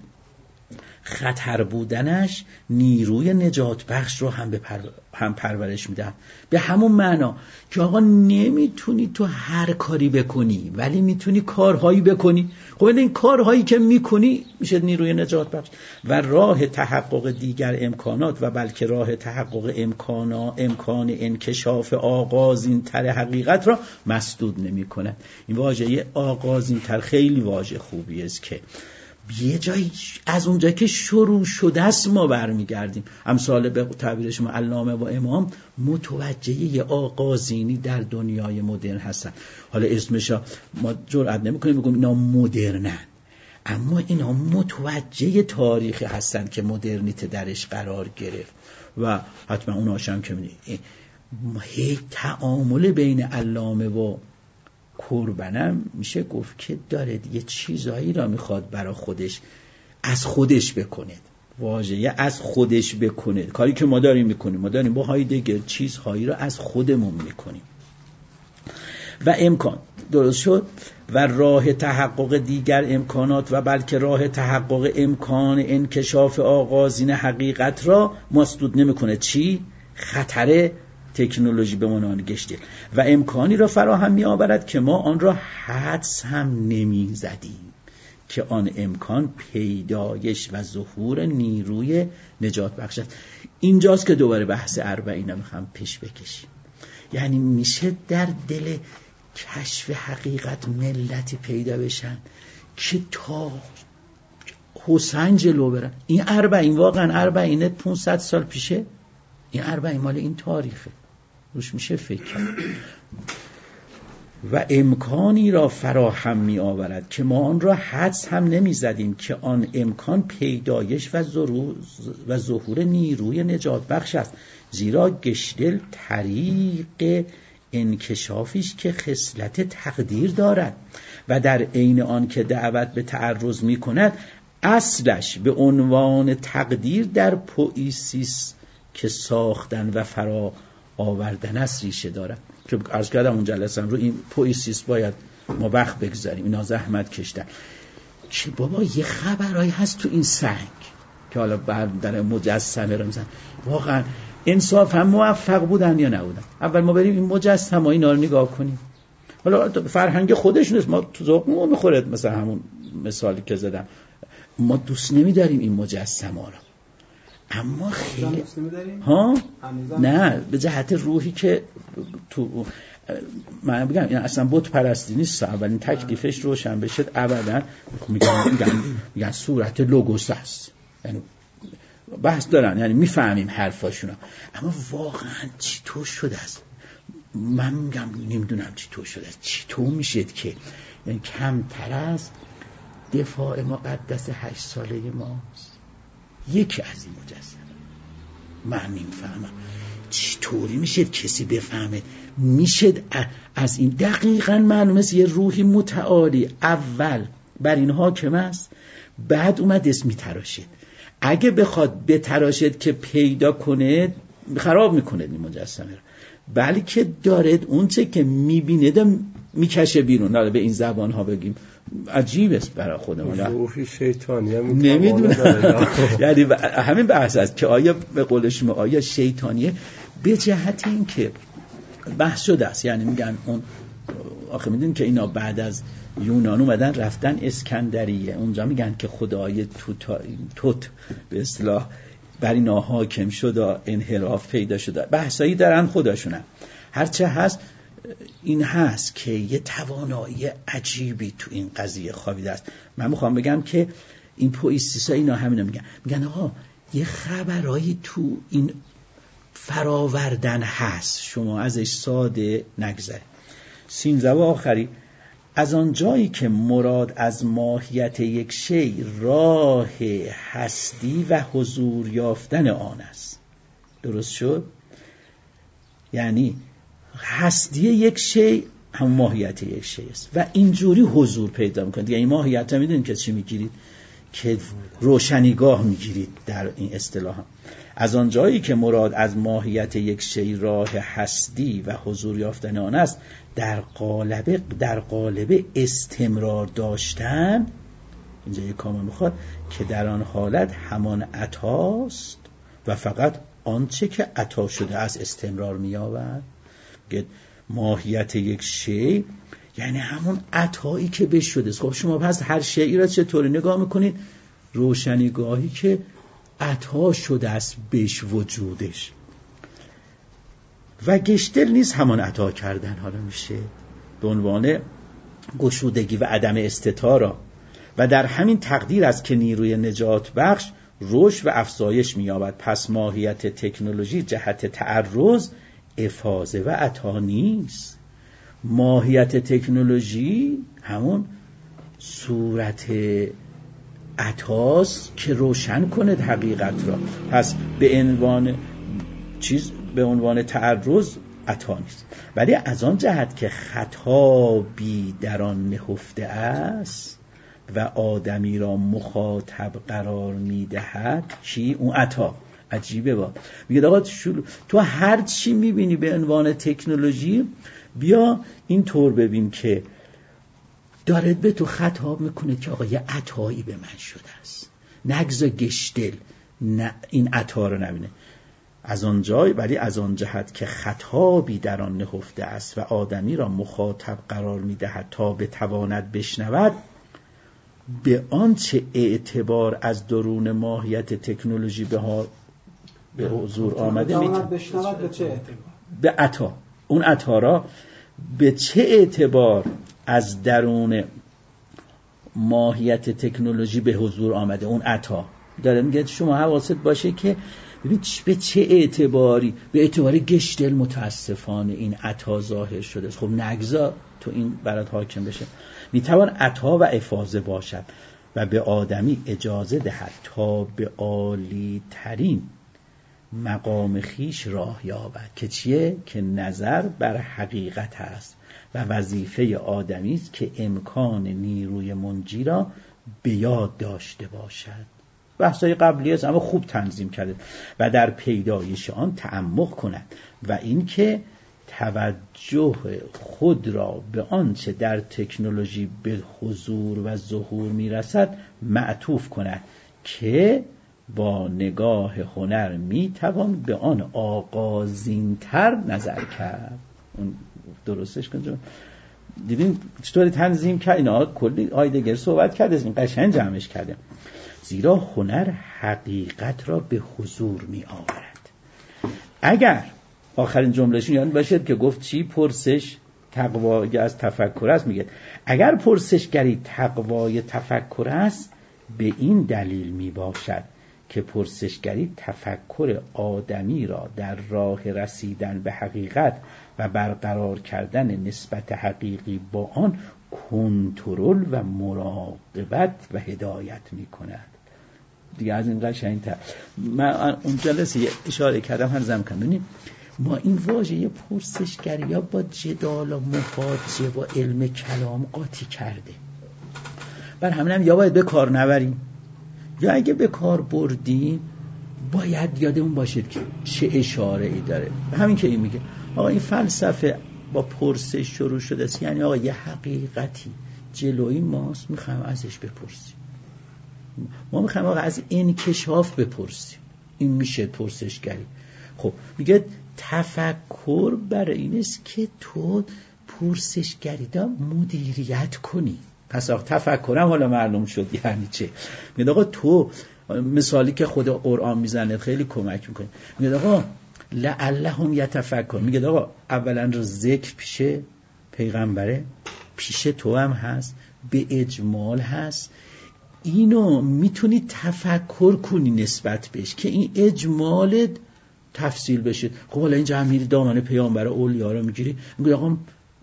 خطر بودنش نیروی نجات بخش رو هم پرورش میدن. به همون معنا که آقا نمیتونی تو هر کاری بکنی ولی میتونی کارهایی بکنی. خب این کارهایی که میکنی میشه نیروی نجات بخش و راه تحقق دیگر امکانات و بلکه راه تحقق امکان انکشاف آغازین تر حقیقت را مسدود نمیکنه. این واژه آغازین تر خیلی واژه خوبی است که یه جایی از اونجا که شروع شده است ما برمیگردیم. امثال به تعبیر شما علامه و امام متوجه یه آغازینی در دنیای مدرن هستن. حالا اسمش ما جرئت نمی‌کنیم بگیم اینا مدرنن، اما اینا متوجه تاریخی هستن که مدرنیته درش قرار گرفت و حتما اوناش هم که هی تعامل بین علامه و قربانم میشه گفت که داره یه چیزایی را میخواد برای خودش از خودش بکنه. واژه از خودش بکنه کاری که ما داریم میکنیم. ما داریم با هایدگر چیزهایی را از خودمون میکنیم و امکان درست شد و راه تحقق دیگر امکانات و بلکه راه تحقق امکان انکشاف آغازین حقیقت را مسدود نمیکنه. چی؟ خطر تکنولوژی به عنوان گشتل و امکانی را فراهم می آورد که ما آن را حدس هم نمی زدیم که آن امکان پیدایش و ظهور نیروی نجات بخش است. اینجاست که دوباره بحث 40 میخوام پیش بکشیم. یعنی میشه در دل کشف حقیقت ملتی پیدا بشن که تا حسین جلو برن. این 40 واقعا 40 500 سال پیشه، این 40 مال این تاریخه، روش میشه فکر کرد و امکانی را فراهم می آورد که ما آن را حدس هم نمی زدیم که آن امکان پیدایش و ظهور نیروی نجات بخش است، زیرا گشتل طریق انکشافیش که خصلت تقدیر دارد و در عین آن که دعوت به تعرض می کند اصلش به عنوان تقدیر در پوئیسیس که ساختن و فرا آوردن است ریشه دارد. که عرض کردم اون جلسه رو این پوئیسیس باید ما وقت بگذاریم، اینا زحمت کشتن که بابا یه خبرایی هست تو این سنگ که حالا در مجسمه رو میزن، واقعا انصاف هم موفق بودن یا نبودن. اول ما بریم این مجسمه اینا رو نگاه کنیم، حالا فرهنگ خودش نیست، ما تو ذوقمون میخوره، مثلا همون مثالی که زدم ما دوست نمیداریم این مجسمه رو، اما خیلی ها نه به جهت روحی که تو من بگم این اصلا بت پرستی نیست، اولین تکلیفش روشن بشه ابدا میگن صورت لوگوس است، یعنی بحث دارن، یعنی میفهمیم حرفاشونو، اما واقعا چطور شده است من میگم نمیدونم چطور شده است، چطور میشد که یعنی کمتر از دفاع مقدس 8 ساله ماست یکی از این مجسمه، من نمیفهمم چطوری میشه کسی بفهمه میشه از این دقیقاً معلومه است یه روحی متعالی اول بر این حاکم است، بعد اومد اسم میتراشه، اگه بخواد بتراشد که پیدا کنه خراب میکنه این مجسمه رو، بلکه دارد اون چه که میبینه میکشه بیرون. حالا به این زبان ها بگیم عجیب است برای خودمون، روحی شیطانی هم نمیدونم یعنی همین بحث است که آیا به قول شما آیا شیطانیه، به جهت این که بحث شده است، یعنی میگن اون آخه میدونین که اینا بعد از یونان اومدن رفتن اسکندریه، اونجا میگن که خدای توت به اصطلاح بر اینا حاکم شد، انحراف پیدا شد، بحثایی دارن خودشونن. هرچه هست این هست که یه توانایی عجیبی تو این قضیه خوابیده است. من میخوام بگم که این پوئیسیسا اینا همینو میگن آقا یه خبرایی تو این فراوردن هست، شما ازش ساده نگذارید. 13 آخری، از آن جایی که مراد از ماهیت یک شی راه هستی و حضور یافتن آن است. درست شد؟ یعنی هستی یک شی هم ماهیت یک شی است و اینجوری حضور پیدا میکنید. یعنی ماهیت هم میدونید که چی میگیرید؟ که روشنیگاه میگیرید در این اصطلاح. از آن جایی که مراد از ماهیت یک شی راه هستی و حضور یافتن آن است، در قالب استمرار داشتن، اینجا یک کامل میخواد که در آن حالت همان عطاست و فقط آنچه که عطا شده از استمرار می‌یابد. ماهیت یک شی یعنی همون عطایی که بهش شده. خب شما پس هر شیئی را چطوری نگاه میکنید؟ روشنیگاهی که عطا شده است بهش وجودش. و گشتل نیست همان عطا کردن، حالا میشه به عنوان گشودگی و عدم استتارا و در همین تقدیر است که نیروی نجات بخش رشد و افزایش می‌یابد. پس ماهیت تکنولوژی جهت تعرض افاضه و عطا نیست. ماهیت تکنولوژی همون صورت عطاست که روشن کنه حقیقت را. پس به عنوان تعرض عطا نیست، ولی از آن جهت که خطابی در آن نهفته است و آدمی را مخاطب قرار میدهد کی اون عطا. عجیبه با میگه آقا تو هر چی میبینی به عنوان تکنولوژی بیا این طور ببین که دارد به تو خطاب میکنه که آقا یه عطایی به من شده است. نگذار گشتل این عطا رو نبینه از آن جای، ولی از آن جهت که خطابی در آن نهفته است و آدمی را مخاطب قرار میدهد تا بتواند بشنود، به آنچه اعتبار از درون ماهیت تکنولوژی به حضور آمده بشنود به چه اعتبار؟ به عطا. اون عطا را به چه اعتبار از درون ماهیت تکنولوژی به حضور آمده، اون عطا داره میگه شما حواست باشه که ببین به چه اعتباری، به اعتبار گشتل متاسفانه این عطا ظاهر شده. خب نگذار تو این برات حاکم بشه. میتوان عطا و افاضه باشد و به آدمی اجازه دهد تا به عالی ترین مقام خیش راه یابد که چیه؟ که نظر بر حقیقت است و وظیفه آدمی است که امکان نیروی منجی را به یاد داشته باشد. بحثای قبلی است اما خوب تنظیم کرده. و در پیدایش آن تعمق کند و اینکه توجه خود را به آنچه در تکنولوژی به حضور و ظهور میرسد معطوف کند که با نگاه هنر میتوان به آن آغازین‌تر نظر کرد. اون درستش کنم دیدین چطوری تنظیم کرد؟ اینا کلی هایدگر صحبت کرده، این قشنگ جمعش کرده. زیرا هنر حقیقت را به حضور می آورد. اگر آخرین جملهشون یاد باشد که گفت چی؟ پرسش تقوای از تفکر است. میگه اگر پرسشگری تقوای تفکر است، به این دلیل می باشد که پرسشگری تفکر آدمی را در راه رسیدن به حقیقت و برقرار کردن نسبت حقیقی با آن کنترل و مراقبت و هدایت می کند. دیگه از این قشنگ‌تر. من اون جلسه اشاره کردم هر زمان کنیم ما این واژه پرسشگری یا با جدال و محاجه و علم کلام قاطی کرده. بر همین یا باید به کار نبریم یا اگه به کار بردیم باید یادمون باشید که چه اشاره ای داره. همین که این میگه آقا این فلسفه با پرسش شروع شده است، یعنی آقا یه حقیقتی جلوی ماست میخوایم ازش بپرسیم. ما میخوایم آقا از انکشاف بپرسیم. این میشه پرسشگری. خب میگه تفکر برای این است که تو پرسشگری دا مدیریت کنی. پس آقا تفکرم حالا معلوم شد یعنی چه. میگه آقا تو مثالی که خود قرآن میزنه خیلی کمک میکنه. میگه آقا لعلهم یتفکر. میگه آقا اولا ذکر پیش پیغمبره، پیش تو هم هست، به اجمال هست. اینو میتونی تفکر کنی نسبت بهش که این اجمالت تفصیل بشه. خب حالا اینجا هم میری دامن پیامبر اولیا رو میگیری، میگه آقا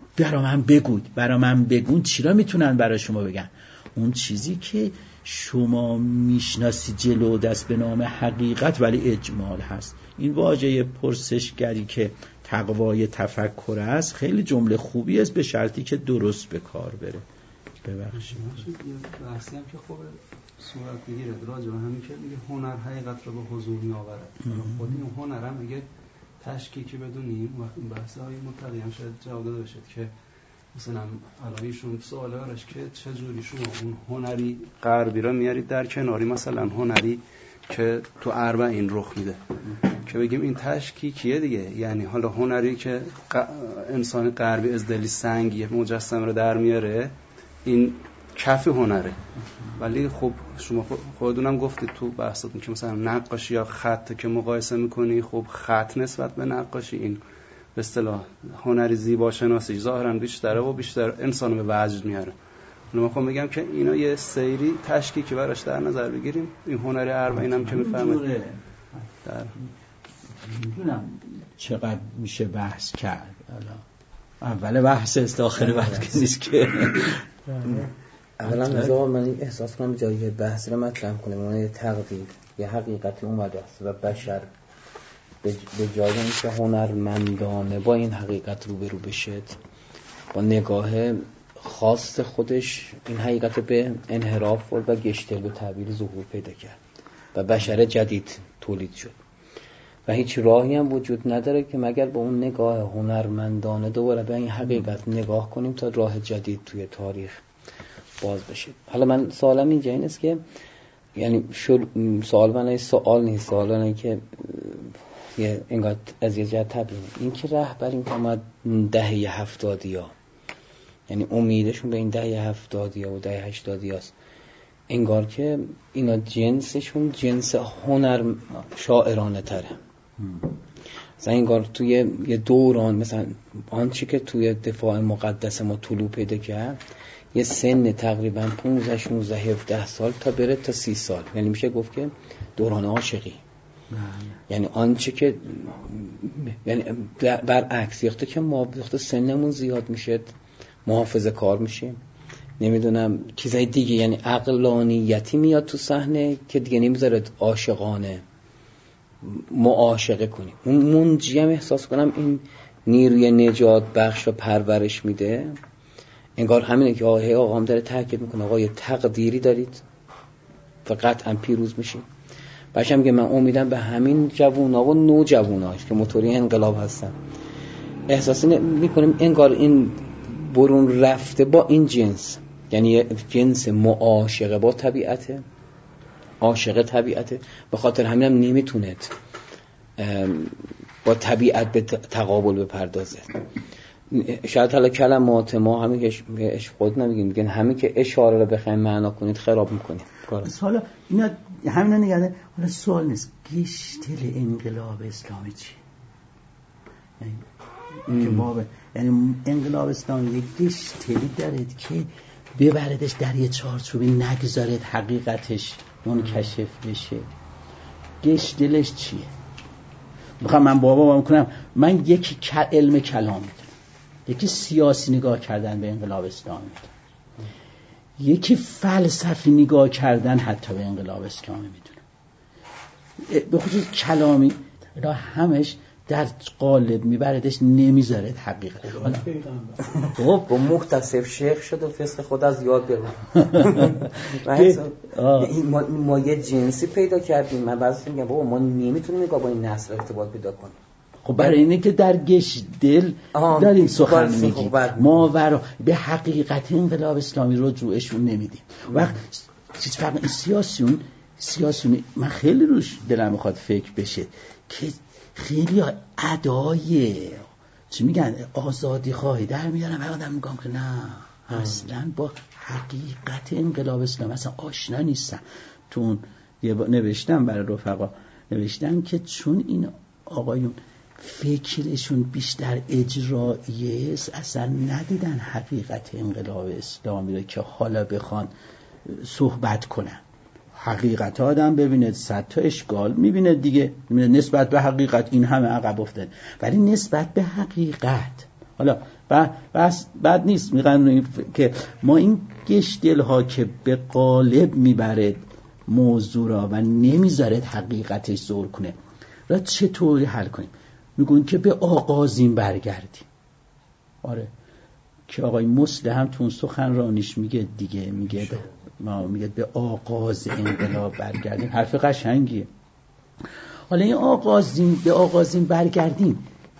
برا من بگون چرا میتونن برای شما بگن؟ اون چیزی که شما میشناسی جلو دست به نام حقیقت ولی اجمال هست. این واژه پرسشگری که تقوای تفکر است خیلی جمله خوبی است به شرطی که درست به کار بره. ببخشید بحثی هم که خوب صورت میگیره راجع به همین که میگه هنر حقیقت رو به حضور میآورد. خود این هنر هم میگه تشکیکی بدونیم و این بحث‌های مطلقی هم شاید جواب داده باشد که مثلا الان ایشون سوال هرش که چجوری شما اون هنری غربی رو میارید در کناری مثلا هنری که تو اربعین رخ میده که بگیم این تشکیکیه دیگه. یعنی حالا هنری که انسان غربی از دلی سنگی مجسمه رو در میاره این کف هنره. ولی خب شما خودتونم گفتید تو بحثتون که مثلا نقاشی یا خط که مقایسه میکنی، خب خط نسبت به نقاشی این به اصطلاح هنری زیبا شناسی ظاهرا بیشتره و بیشتر انسانو به وجد میاره. من میخوام بگم که اینا یه سیری تشکیکی براش در نظر بگیریم. این هنری اربعین هم که میفهمید در میدونم چقدر میشه بحث کرد. اول بحث است آخر بحث نیست که اولا مثلا من احساس کنم جایی بحث رو مطرح کنم اون تقدیر یه حقیقتی اومده است و بشر به جای اینکه هنرمندانه با این حقیقت روبرو بشه با نگاه خاص خودش این حقیقت به انحراف و گشتل و تعبیر ظهور پیدا کرد و بشر جدید تولید شد و هیچ راهی هم وجود نداره که مگر با اون نگاه هنرمندانه دوباره به این حقیقت نگاه کنیم تا راه جدید توی تاریخ باز بشه. حالا من سوالم اینجا این است که یعنی سوال من سوال نیست، سوال اینه که یه انگار از یه جهت تبیین این که رهبر این اومد دهه 70ها یعنی امیدشون به این دهه 70ها و دهه 80ها است، انگار که اینا جنسشون جنس هنر شاعرانه تره مثلا انگار توی یه دوران، مثلا آنچه که توی دفاع مقدس ما طلوع پیدا کرد، یه سن تقریبا 15 16 17 سال تا بره تا 30 سال، یعنی میشه گفت که دوران عاشقی. یعنی آنچه که یعنی برعکس وقتی که ما وقتی سنمون زیاد میشه محافظه کار میشیم، نمیدونم چیزای دیگه، یعنی عقلانیتی میاد تو صحنه که دیگه نمیذاره عاشقانه معاشقه کنیم. اون منجی هم احساس کنم این نیروی نجات بخش رو پرورش میده. انگار همینه که آقا هم داره تاکید میکنه آقا یه تقدیری دارید و قطعا پیروز میشید. باشم که من امیدم به همین جوونا و نوجواناش که موتوری انقلاب هستن احساس میکنیم انگار این برون رفته با این جنس، یعنی جنس معاشقه با طبیعته، عاشق طبیعته، به خاطر همینم نمیتونه با طبیعت به تقابل بپردازه. شاید حالا کلمات ما همین که عشق خود نمیگیم، همین که اشاره رو بخوایم معنا کنید خراب میکنیم. حالا اینا همینا نگرده. حالا سوال نیست گشتل انقلاب اسلامی چیه؟ یعنی که بابه، یعنی انقلاب اسلامی یک گشتلی دارد که ببردش در یه چارچوبی، نگذارد حقیقتش منکشف بشه. گشتلش چیه؟ میخوام من بابا کنم من یکی علم کلام میدونم، یکی سیاسی نگاه کردن به انقلاب اسلامی میدونم، یکی فلسفی نگاه کردن حتی به انقلاب اسلامی میدونم. به خصوص کلامی را همش در قالب میبردش، نمیذاره حقیقت. خب با محتسب شیخ شد و فسق خود از یاد ببر. ما یه جنسی پیدا کردیم. من بعضی میگم بابا ما نمیتونیم نگاه با این نسل ارتباط پیدا کنیم. خب برای اینه که در گشت دل داریم سخن میگیم، ماورا به حقیقت انقلاب اسلامی رجوعشون نمیدیم. وقت چیز فرق سیاسیون من خیلی روش دلم میخواد فکر بشه که خیلی ادای چی میگن آزادی خواهی در میارن، من آدم میگم که نه اصلا با حقیقت انقلاب اسلام اصلا آشنا نیستن. تو یه نوشتم برای رفقا، نوشتم که چون این آقایون فکرشون بیشتر اجراییه، اصلا ندیدن حقیقت انقلاب اسلامی رو که حالا بخوان صحبت کنن. حقیقت آدم ببینه 100 تا اشکال میبینه دیگه، نسبت به حقیقت این همه عقب افتاد، ولی نسبت به حقیقت حالا بعد نیست. میگن که ما این گشتل ها که به قالب میبرد موضوع را و نمیذارد حقیقتش ظهور کنه را چطوری حل کنیم؟ میگن که به آغازین برگردیم. آره که آقای مسلم هم تو سخنرانیش میگه دیگه، میگه به آغاز انقلاب برگردیم. حرف قشنگیه. حالا این به آغازین برگردیم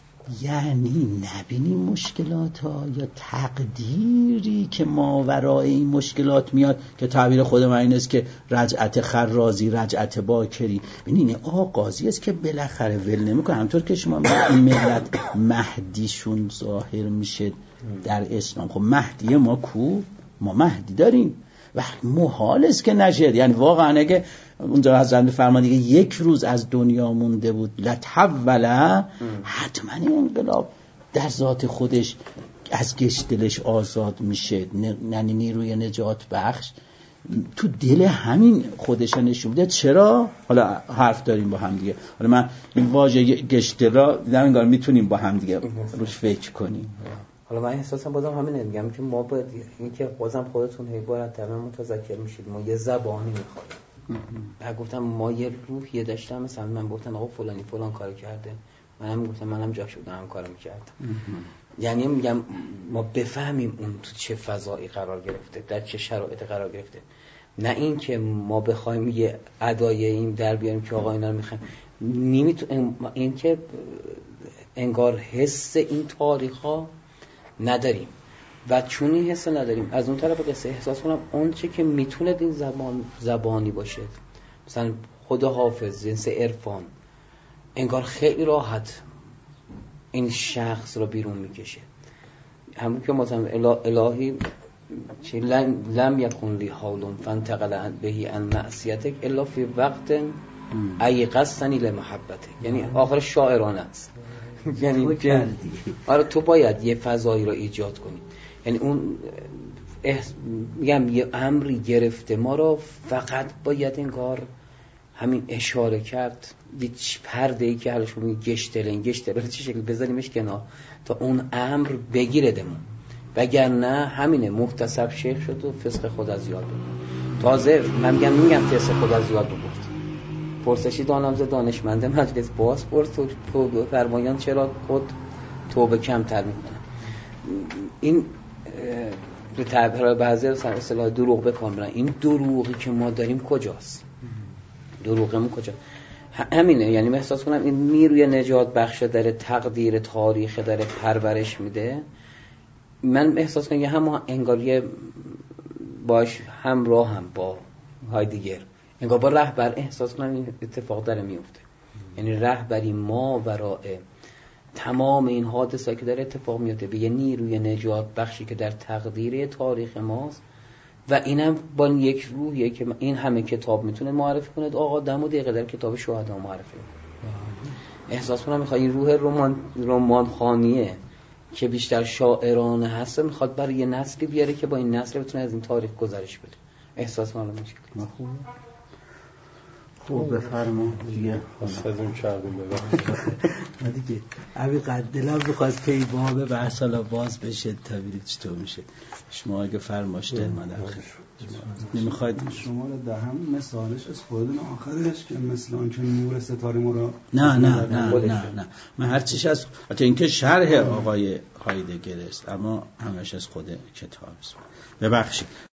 یعنی نبینیم مشکلات ها یا تقدیری که ماورای این مشکلات میاد، که تعبیر خود من این است که رجعت خرازی رجعت باکری. ببینین آغازی است که بالاخره ول نمیکنه. همطور که شما این ملت مهدیشون ظاهر میشه در اسلام. خب مهدی ما کو؟ ما مهدی داریم و محال است که نشه. یعنی واقعا اگه اونجا حضرت می‌فرماد دیگه یک روز از دنیا مونده بود لتحول، حتما انقلاب در ذات خودش از گشتلش آزاد میشه. یعنی نیروی نجات بخش تو دل همین خودش نشون میده. چرا؟ حالا حرف داریم با هم دیگه. حالا من این واژه گشتلا دیدم انگار میتونیم با هم دیگه روش فکر کنیم. حالا من احساسم بازم همینه، میگم که ما باید این که بازم خودتون عبارت تمام متذکر میشید ما یه زبانی میخوایم. من گفتم ما یه روحیه داشتم، مثلا من گفتم آقا فلانی فلان کارو کرده، منم گفتم منم جاش بودم هم کارو میکردم. یعنی میگم ما بفهمیم اون تو چه فضایی قرار گرفته، در چه شرایطی قرار گرفته، نه این که ما بخوایم یه ادای این در بیاریم که آقا اینا رو میخوایم. نمیتونیم این که انگار حس این تاریخا نداریم و چون این حس نداریم از اون طرف قصه احساس کنم اون چه که میتونه این زبانی باشه، مثلا خود حافظ جنس عرفان انگار خیلی راحت این شخص رو بیرون میکشه. همون که مثلا الهی لم یکن لی حول فانتقل بهی عن معصیتک الا فی وقت ایقظتنی لمحبتک، یعنی آخر شاعرانه است. یعنی آره تو باید یه فضایی رو ایجاد کنی. یعنی اون میگم یه امری گرفته ما رو، فقط باید انگار همین اشاره کرد یه پرده‌ای که حالش رو میگه گشتلن چه شکل بذاریمش کنار تا اون امر بگیره دمون، وگرنه همینه محتسب شیخ شد و فسق خود از یاد بود. تازه من میگم فسق خود از یاد بود. پرسشی دانمزه دانشمنده مجلس باز تو فرمایان چرا خود توبه کمتر میکنن؟ این به تعبیر بعضی اصطلاح دروغ بکنن. این دروغی که ما داریم کجاست؟ دروغمون کجا؟ همینه. یعنی من احساس کنم این نیروی نجات بخش داره، تقدیر تاریخ داره پرورش میده. من احساس کنم هم انگار باش همراه هم با هایدگر انگار با رهبر احساس کنم این اتفاق داره میفته. یعنی رهبری ما ورای تمام این حادثه که داره اتفاق میفته به یه نیروی نجات بخشی که در تقدیر تاریخ ماست و اینم با یک روحیه که این همه کتاب میتونه معرفی کنه. آقا دم و دقیقه در کتاب شهدا معرفی کنه. احساس کنم میخواد این روح رمان خانیه که بیشتر شاعرانه هست میخواد برای یه نسلی بیاره که با این نسل بتونه از این تاریخ گذرش بده. احساس کنم میشه. خوب بفرما دیگه. خواستم کردیم نه دیگه ابی قد دلم بخواست که این باب بحث حالا باز بشه تا ببینید چطور میشه. شما اگه فرماشته من در خیر نمیخواید شما رو دهم مثالش از خودتون آخرش که مثل آن که نور ستاره ما رو نه من هر چیش از حتی اینکه شرح آقای هایدگر است اما همش از خود کتاب است. ببخشید.